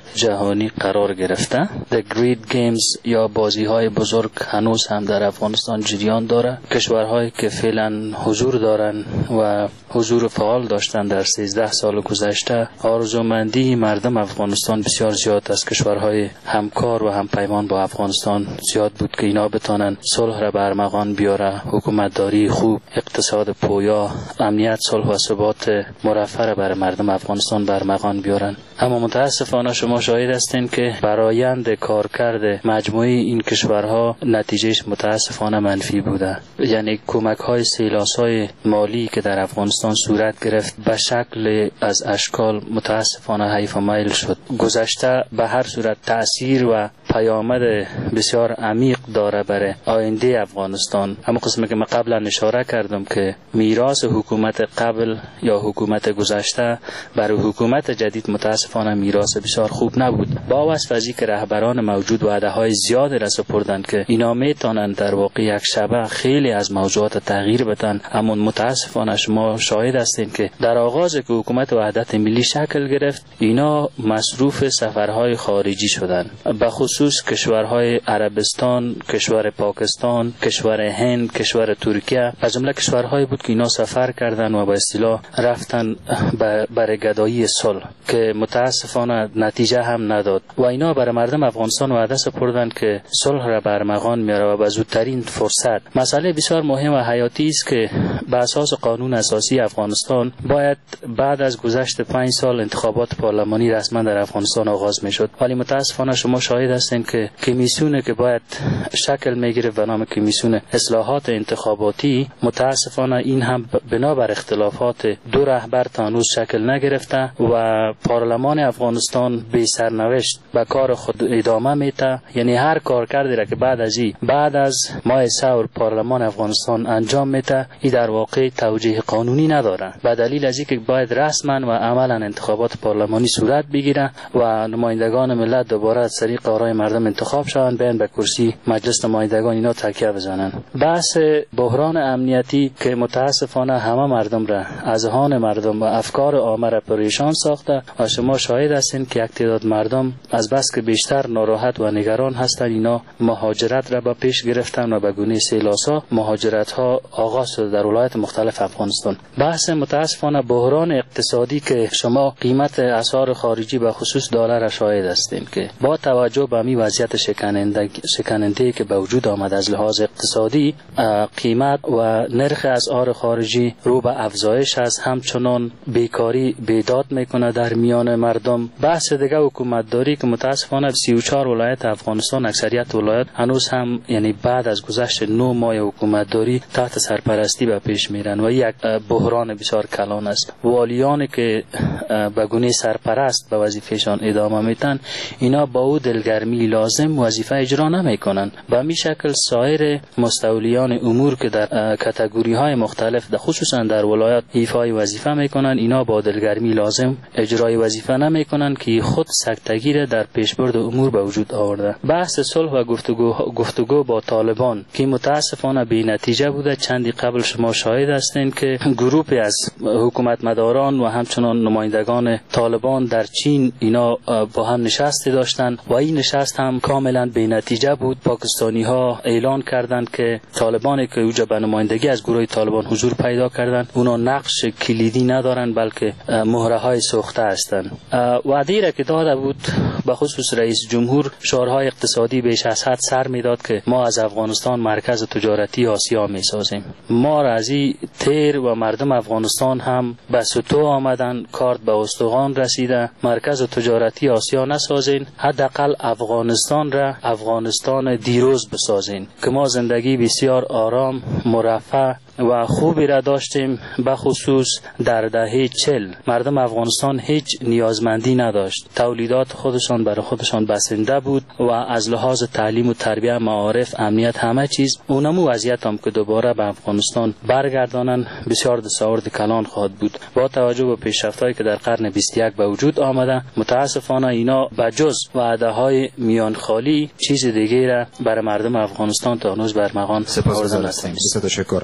جهانی قرار گرفته. The Great Games یا بازی های بزرگ هنوز هم در افغانستان جریان داره. کشورهایی که فعلا حضور دارن و حضور فعال داشتن در سیزده سال گذشته، آرزومندی مردم افغانستان بسیار زیاد است. کشورهای همکار و همپیمان با افغانستان زیاد بود که اینا بتونن صلح را برمغان بیاره، حکومتداری خوب، اقتصاد پویا، امنیت، صلح و ثبات مرفع را برای مردم افغانستان برمغان بیارن. اما متاسفانه شما شاهد هستین که برآیند کارکرد مجموعه این کشورها نتیجهش متاسفانه منفی بوده. یعنی کمک های سیلاسای مالی که در افغانستان صورت گرفت به شکل از اشکال متاسفانه حیف و میل شد. گذشته به هر صورت تأثیر و پیامد بسیار عمیق داره برای آینده افغانستان. اما قسمی که من قبلا اشاره کردم که میراث حکومت قبل یا حکومت گذشته برای حکومت جدید متاسفانه میراث بسیار خوب نبود. با وصف از که رهبران موجود وعده های زیاد را سپردند که اینا میتونن در واقع یک شبه خیلی از موضوعات تغییر بدن، اما متاسفانه شما شاهد هستین که در آغاز که حکومت وحدت ملی شکل گرفت اینا مصروف سفرهای خارجی شدند، به خصوص کشورهای عربستان، کشور پاکستان، کشور هند، کشور ترکیه از جمله کشورهایی بود که اینا سفر کردن و به اصطلاح رفتن برای گدایی صلح که متاسفانه نتیجه هم نداد و اینا برای مردم افغانستان وعده سپردند که صلح را برمغان میاره و به زودترین فرصت. مسئله بسیار مهم و حیاتی است که به اساس قانون اساسی افغانستان باید بعد از گذشت پنج سال انتخابات پارلمانی رسما در افغانستان آغاز میشد، ولی متاسفانه شما شاهد هستین که کمیسیونی که باید شکل میگیره به نام کمیسیون اصلاحات انتخاباتی متاسفانه این هم بنابر اختلافات دو رهبر تا هنوز شکل نگرفته و پارلمان افغانستان بی سرنوشت به کار خود ادامه میده. یعنی هر کار کردی را که بعد از این بعد از ماه سور پارلمان افغانستان انجام میده این در واقع توجیه قانونی نداره، به دلیل از اینکه باید رسما و عملا انتخابات پارلمانی صورت بگیره و نمایندگان ملت دوباره از طریق آرای مردم انتخاب شوند، بیان به کرسی مجلس نمایندگان اینا تکیه بزنن. بحث بحران امنیتی که متاسفانه همه مردم را، اذهان مردم و افکار عامه را پریشان ساخته و شما شاهد هستین که یک تعداد مردم از بس که بیشتر ناراحت و نگران هستند اینا مهاجرت را به پیش گرفتن و به گونه سیلاسا مهاجرت ها آغاز شده در ولایت مختلف افغانستان. بحث متاسفانه بحران اقتصادی که شما قیمت اسعار خارجی به خصوص دلار را شاهد هستین که با توجه به می وضعیت شکننده شکننده که به وجود آمد از لحاظ اقتصادی قیمت و نرخ اسعار خارجی رو به افزایش است، همچنان بیکاری بیداد میکنه در میان مردم. بحث دیگه حکومت داری که متاسفانه سی و چهار ولایت افغانستان اکثریت ولایت هنوز هم یعنی بعد از گذشت نه ماه حکومت داری تحت سرپرستی به پیش میرن و یک بحران بسیار کلان است. والیانی که به گونه سرپرست به وظیفهشان ادامه میتن اینا با او دلگرمی لازم وظیفه اجرا نمیکنن. به می شکل سایر مستولیان امور که در کاتگوری های مختلف خصوصا در ولایت ایفای وظیفه میکنن اینا با دلگرمی لازم اجرای وظیفه نمیکنن که خود سکتگی در پیشبرد امور به وجود آورده. بحث صلح و گفتگو گفتگو با طالبان که متاسفانه بی نتیجه بوده. چندی قبل شما شاهد هستین که گروهی از حکومت مداران و همچنان نمایندگان طالبان در چین اینا با هم نشستی داشتن و این نشست هم کاملا بی نتیجه بود. پاکستانی ها اعلان کردند که طالبانی که اوجا به نمایندگی از گروه طالبان حضور پیدا کردند اونا نقش کلیدی ندارن بلکه مهره های سوخته هستند. وعده را که داده بود به خصوص رئیس جمهور شعارهای اقتصادی بیش از حد سر میداد که ما از افغانستان مرکز تجارتی آسیا میسازیم. ما را از این تیر و مردم افغانستان هم به سطوح آمدن، کارت به استخوان رسیده. مرکز تجارتی آسیا نسازین، حداقل افغانستان را افغانستان دیروز بسازین که ما زندگی بسیار آرام، مرفه و خوبی را داشتیم. به خصوص در دهه چل مردم افغانستان هیچ نیازمندی نداشت، تولیدات خودشان برای خودشان بسنده بود و از لحاظ تعلیم و تربیت، معارف، امنیت، همه چیز. اونمو وضعیت هم که دوباره به افغانستان برگردانن بسیار دستاورد کلان خواهد بود. با توجه به پیشرفت‌هایی که در قرن بیست و یک به وجود آمده متاسفانه اینا بجز وعده‌های میان خالی چیز دیگه را برای مردم افغانستان تا هنوز برمغان آورده نستیم. تشکر.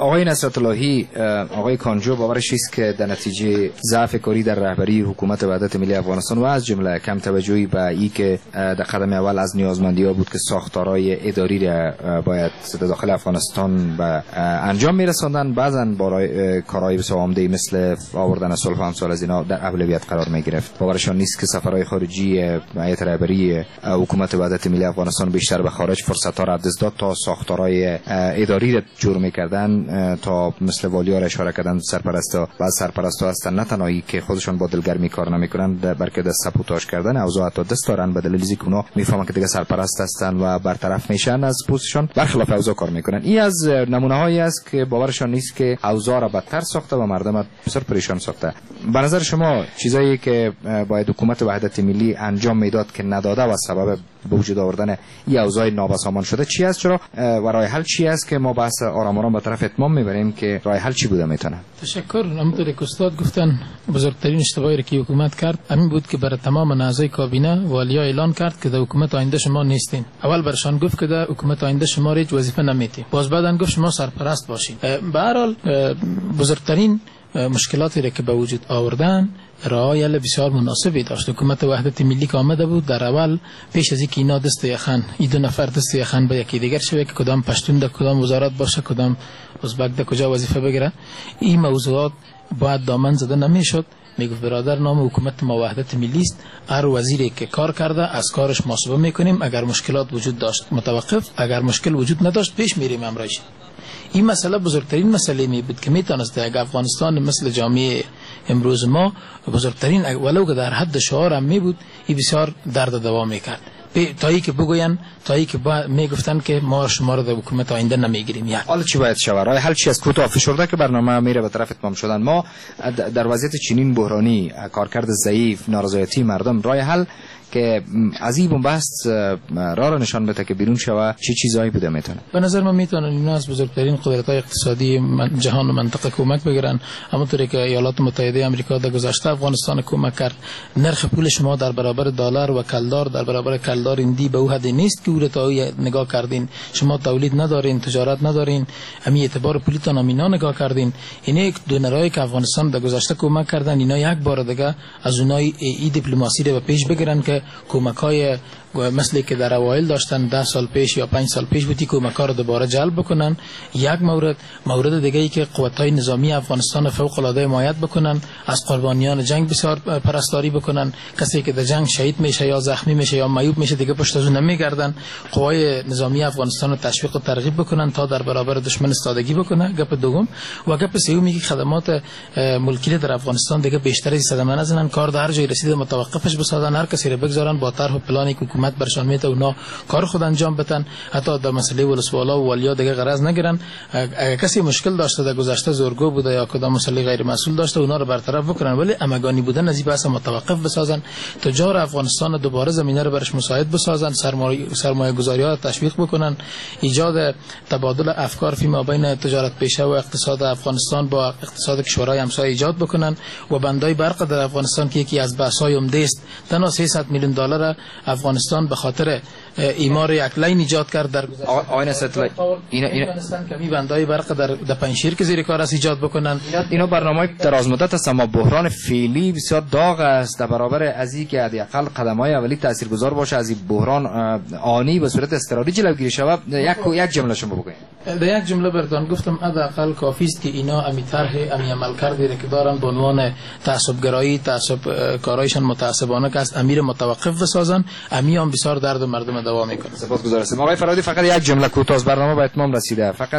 آقای نصرت اللهی، آقای کانجو، باورش است که در نتیجه ضعف کاری در رهبری حکومت وحدت ملی افغانستان و از جمله کم توجهی به ای که در قدم اول از نیازمندی‌ها بود که ساختارهای اداری را باید داخل افغانستان به انجام می‌رساندن، بعضاً برای کارهای بسیار عمده مثل آوردن صلح و امثال از اینا در اولویت قرار می‌گرفت. باورشان نیست که سفرهای خارجی هیئت رهبری حکومت وحدت ملی افغانستان بیشتر به خارج فرصت‌ها را دست داد تا ساختارهای اداری را جور می‌کردن، تا مثل والیا را اشاره کردن سرپرستا و سرپرستا هستن نه تنهایی که خودشون با دلگرمی کار نمی‌کنن، بلکه دست سپوتاژ کردن اوضاع تا دست دارن به دلیل اینکه اونا میفهمن که دیگه سرپرست هستن و برطرف میشن از پستشون، برخلاف اوضاع کار میکنن. این از نمونه‌هایی است که باورشان نیست که اوضاع را بدتر ساخته و مردم بسیار پریشان ساخته. به نظر شما چیزایی که باید حکومت وحدت ملی انجام میداد که نداده و سبب به وجود آوردن این اوضاع نابسامان شده چی است؟ چرا و راه حل چی است که ما بحث آرام آرام به طرف اتمام میبریم که راه حل چی بوده میتونه؟ تشکر. همونطور که استاد گفتن بزرگترین اشتباهی که حکومت کرد همین بود که برای تمام اعضای کابینه والیا اعلان کرد که در حکومت آینده شما نیستین. اول برشان گفت که در حکومت آینده شما هیچ وظیفه نمیتین، باز بعدن گفت شما سرپرست باشین. به هر حال بزرگترین مشکلاتی را که به وجود آوردن راه حل بسیار مناسبی داشت. حکومت وحدت ملی که آمده بود در اول پیش از اینکه اینا دست یخن این دو نفر دست یخن به یکی دیگر شوه که کدام پشتون در کدام وزارت باشه، کدام ازبک در کجا وظیفه بگیره، این موضوعات باید دامن زده نمیشد. میگفت برادر نام حکومت ما وحدت ملی است، هر وزیری که کار کرده از کارش محاسبه میکنیم، اگر مشکلات وجود داشت متوقف، اگر مشکل وجود نداشت پیش میریم امرایش. این مسئله بزرگترین مسئله می بود که میتونست اگر افغانستان مثل جامعه امروز ما بزرگترین ولو که در حد شعار هم می بود، این بسیار درد دوام میکرد تایی که بگوین تایی که میگفتن که ما شما رو در حکومت آینده نمیگیریم. یعنی حالا چی باید شود؟ راه حل چی است؟ کوتاه فشرده که برنامه میره به طرف اتمام شدن. ما در وضعیت چنین بحرانی، کارکرد ضعیف، نارضایتی مردم، راه حل که از این بحث راه را نشان بده که بیرون شوه چه چی چیزایی بوده میتونه؟ به نظر من میتونن اینا از بزرگترین قدرت‌های اقتصادی جهان و منطقه کمک بگیرن. همونطوری که ایالات متحده آمریکا در گذشته افغانستان کمک کرد. نرخ پول شما در برابر دلار و کلدار در برابر کلدار ایندی به او حد نیست که او را تا نگاه کردین. شما تولید ندارین، تجارت ندارین، همین اعتبار پولیتون هم اینا نگاه کردین. این یک دونرایی که افغانستان در گذشته کمک کردن، اینا یک بار دیگه از اونای ای دیپلماسی رو به پیش بگیرن که کمک‌های مثلی که در اوایل داشتن ده سال پیش یا پنج سال پیش بودی کمک‌ها رو دوباره جلب بکنن. یک مورد مورد دیگه ای که قوت‌های نظامی افغانستان فوق العاده حمایت بکنن، از قربانیان جنگ بسیار پرستاری بکنن. کسی که در جنگ شهید میشه یا زخمی میشه یا معیوب میشه دیگه پشت از اون نمیگردن. قوای نظامی افغانستان رو تشویق و ترغیب بکنن تا در برابر دشمن استادگی بکنه. گپ دوم و گپ سومی که خدمات ملکی در افغانستان دیگه بیشتر از صدمه نزنن، کار در جای رسیده متوقفش بسازن، هر کسی رو بگذارن با طرح و پلانی که حکومت برشان میته اونا کار خود انجام بدن، حتی در مسئله ولسوالا و والیا دیگه غرض نگیرن. اگر کسی مشکل داشته در گذشته زورگو بوده یا کدام مسئله غیر مسئول داشته اونا رو برطرف بکنن، ولی امگانی بودن از این بحث متوقف بسازن. تجار افغانستان دوباره زمینه رو برش مساعد بسازن، سرمایه سرمایه گذاری ها تشویق بکنن، ایجاد تبادل افکار فیما بین تجارت پیشه و اقتصاد افغانستان با اقتصاد کشورهای همسایه ایجاد بکنن. و بندای برق در افغانستان که یکی از بحث‌های عمده است، تنها سیصد میلیون دلار افغانستان به خاطر ایمار یک لین ایجاد کرد در گذشته. آینه ستل اینا اینا کمی بندای برق در در پنجشیر که زیر کار است ایجاد بکنن. اینا برنامه دراز مدت است، اما بحران فعلی بسیار داغ است در برابر از این که حداقل قدم‌های اولی تاثیرگذار باشه از این بحران آنی به صورت اضطراری جلوگیری شود. یک یک جمله شما بگوید. در یک جمله براتون گفتم حداقل کافی است که اینا امی طرح امی عمل کردی که دارن به عنوان تعصب گرایی، تعصب کارایشان متعصبانه که است امیر متوقف بسازن، امی هم بسیار درد مردم دوام میکنه. سپاسگزارم. آقای فرادی فقط یک جمله کوتاه، برنامه به اتمام رسیده. فقط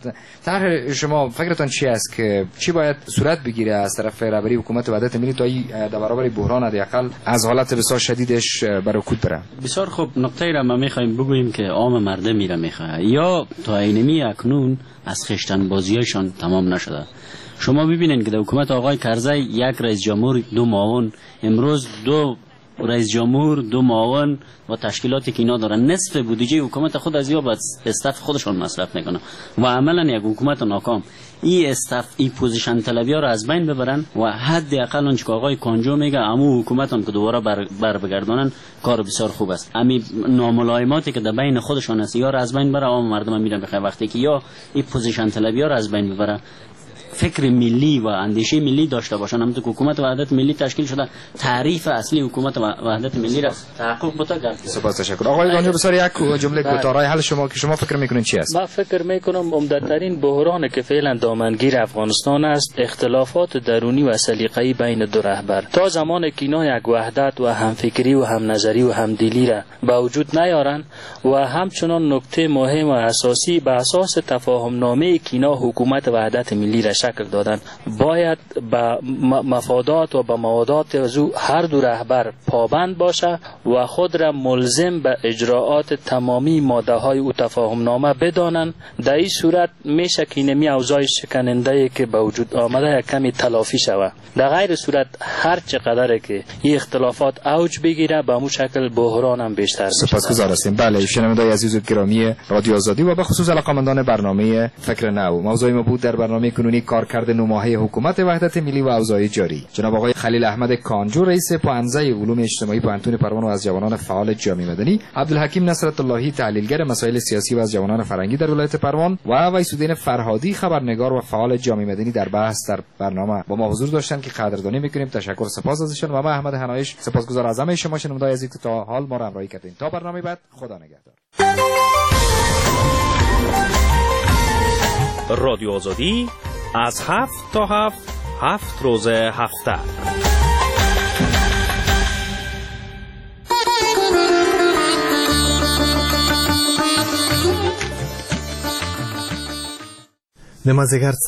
طرح شما فکرتون چی است که چی باید صورت بگیره از طرف رهبری حکومت وحدت ملی تا در برابر بحران حداقل از حالت بسیار شدیدش برکوت بره؟ بسیار خوب. نکته را ما میخوایم بگوییم که عام مردم میره میخواد یا تا اینمی اکنون از خشتن بازیاشون تمام نشده. شما ببینید که در حکومت آقای کرزی یک رئیس جمهور، دو معاون، امروز دو رئیس جمهور، دو معاون و تشکیلاتی که اینا دارن نصف بودجه حکومت خود از یا با استاف خودشون مصرف میکنن و عملا یک حکومت ناکام این استاف این پوزیشن طلبی ها رو از بین ببرن و حداقل اون که آقای کانجو میگه امو حکومتون که دوباره بر, بر بگردانن کار بسیار خوب است. امی ناملایماتی که در بین خودشون هست یا رو از بین بره، اما مردم میرن بخیر وقتی که یا این پوزیشن طلبی ها رو از بین ببره، فکر ملی و اندیشه ملی داشته باشن. همونطور که حکومت وحدت ملی تشکیل شده، تعریف اصلی حکومت وحدت ملی را تحقق بده کرد. سپاس تشکر. آقای گانجو بسیار یک جمله کوتاه رای حل شما که شما فکر میکنین چی است؟ من فکر میکنم عمدترین بحرانی که فعلا دامنگیر افغانستان است اختلافات درونی و سلیقه‌ای بین دو رهبر. تا زمان که اینا یک وحدت و همفکری و هم نظری و همدلی را به وجود نیارن و همچنان نکته مهم و اساسی به اساس تفاهم نامه که اینا حکومت وحدت ملی را شکل دادن، باید به مفادات و به موادات او هر دو رهبر پابند باشه و خود را ملزم به اجراعات تمامی ماده های او تفاهم نامه بدانند. در این صورت میشه که اینمی اوضاع شکننده که به وجود آمده یک کمی تلافی شود. در غیر صورت هر چقدر که این اختلافات اوج بگیره به همون شکل بحران هم بیشتر میشه. سپاسگزار هستیم. بله، شنوندگان عزیز و گرامی رادیو آزادی و به خصوص علاقه‌مندان برنامه فکر نو، موضوع ما بود در برنامه کنونی کارکرد نوماهه حکومت وحدت ملی و اوضاع جاری. جناب آقای خلیل احمد کانجو، رئیس پوهنزه علوم اجتماعی پوهنتون پروان و از جوانان فعال جامعه مدنی، عبدالحکیم نصرت اللهی تحلیلگر مسائل سیاسی و از جوانان فرنگی در ولایت پروان و ویسودین فرهادی خبرنگار و فعال جامعه مدنی در بحث در برنامه با ما حضور داشتند که قدردانی میکنیم. تشکر سپاس ازشون و من احمد حنایش سپاسگزار از همه شما شنوندگان عزیز که تا حال ما را همراهی کردین. تا برنامه بعد، خدا نگهدار. رادیو آزادی از هفت تا هفت هفت روز هفته. نمازگار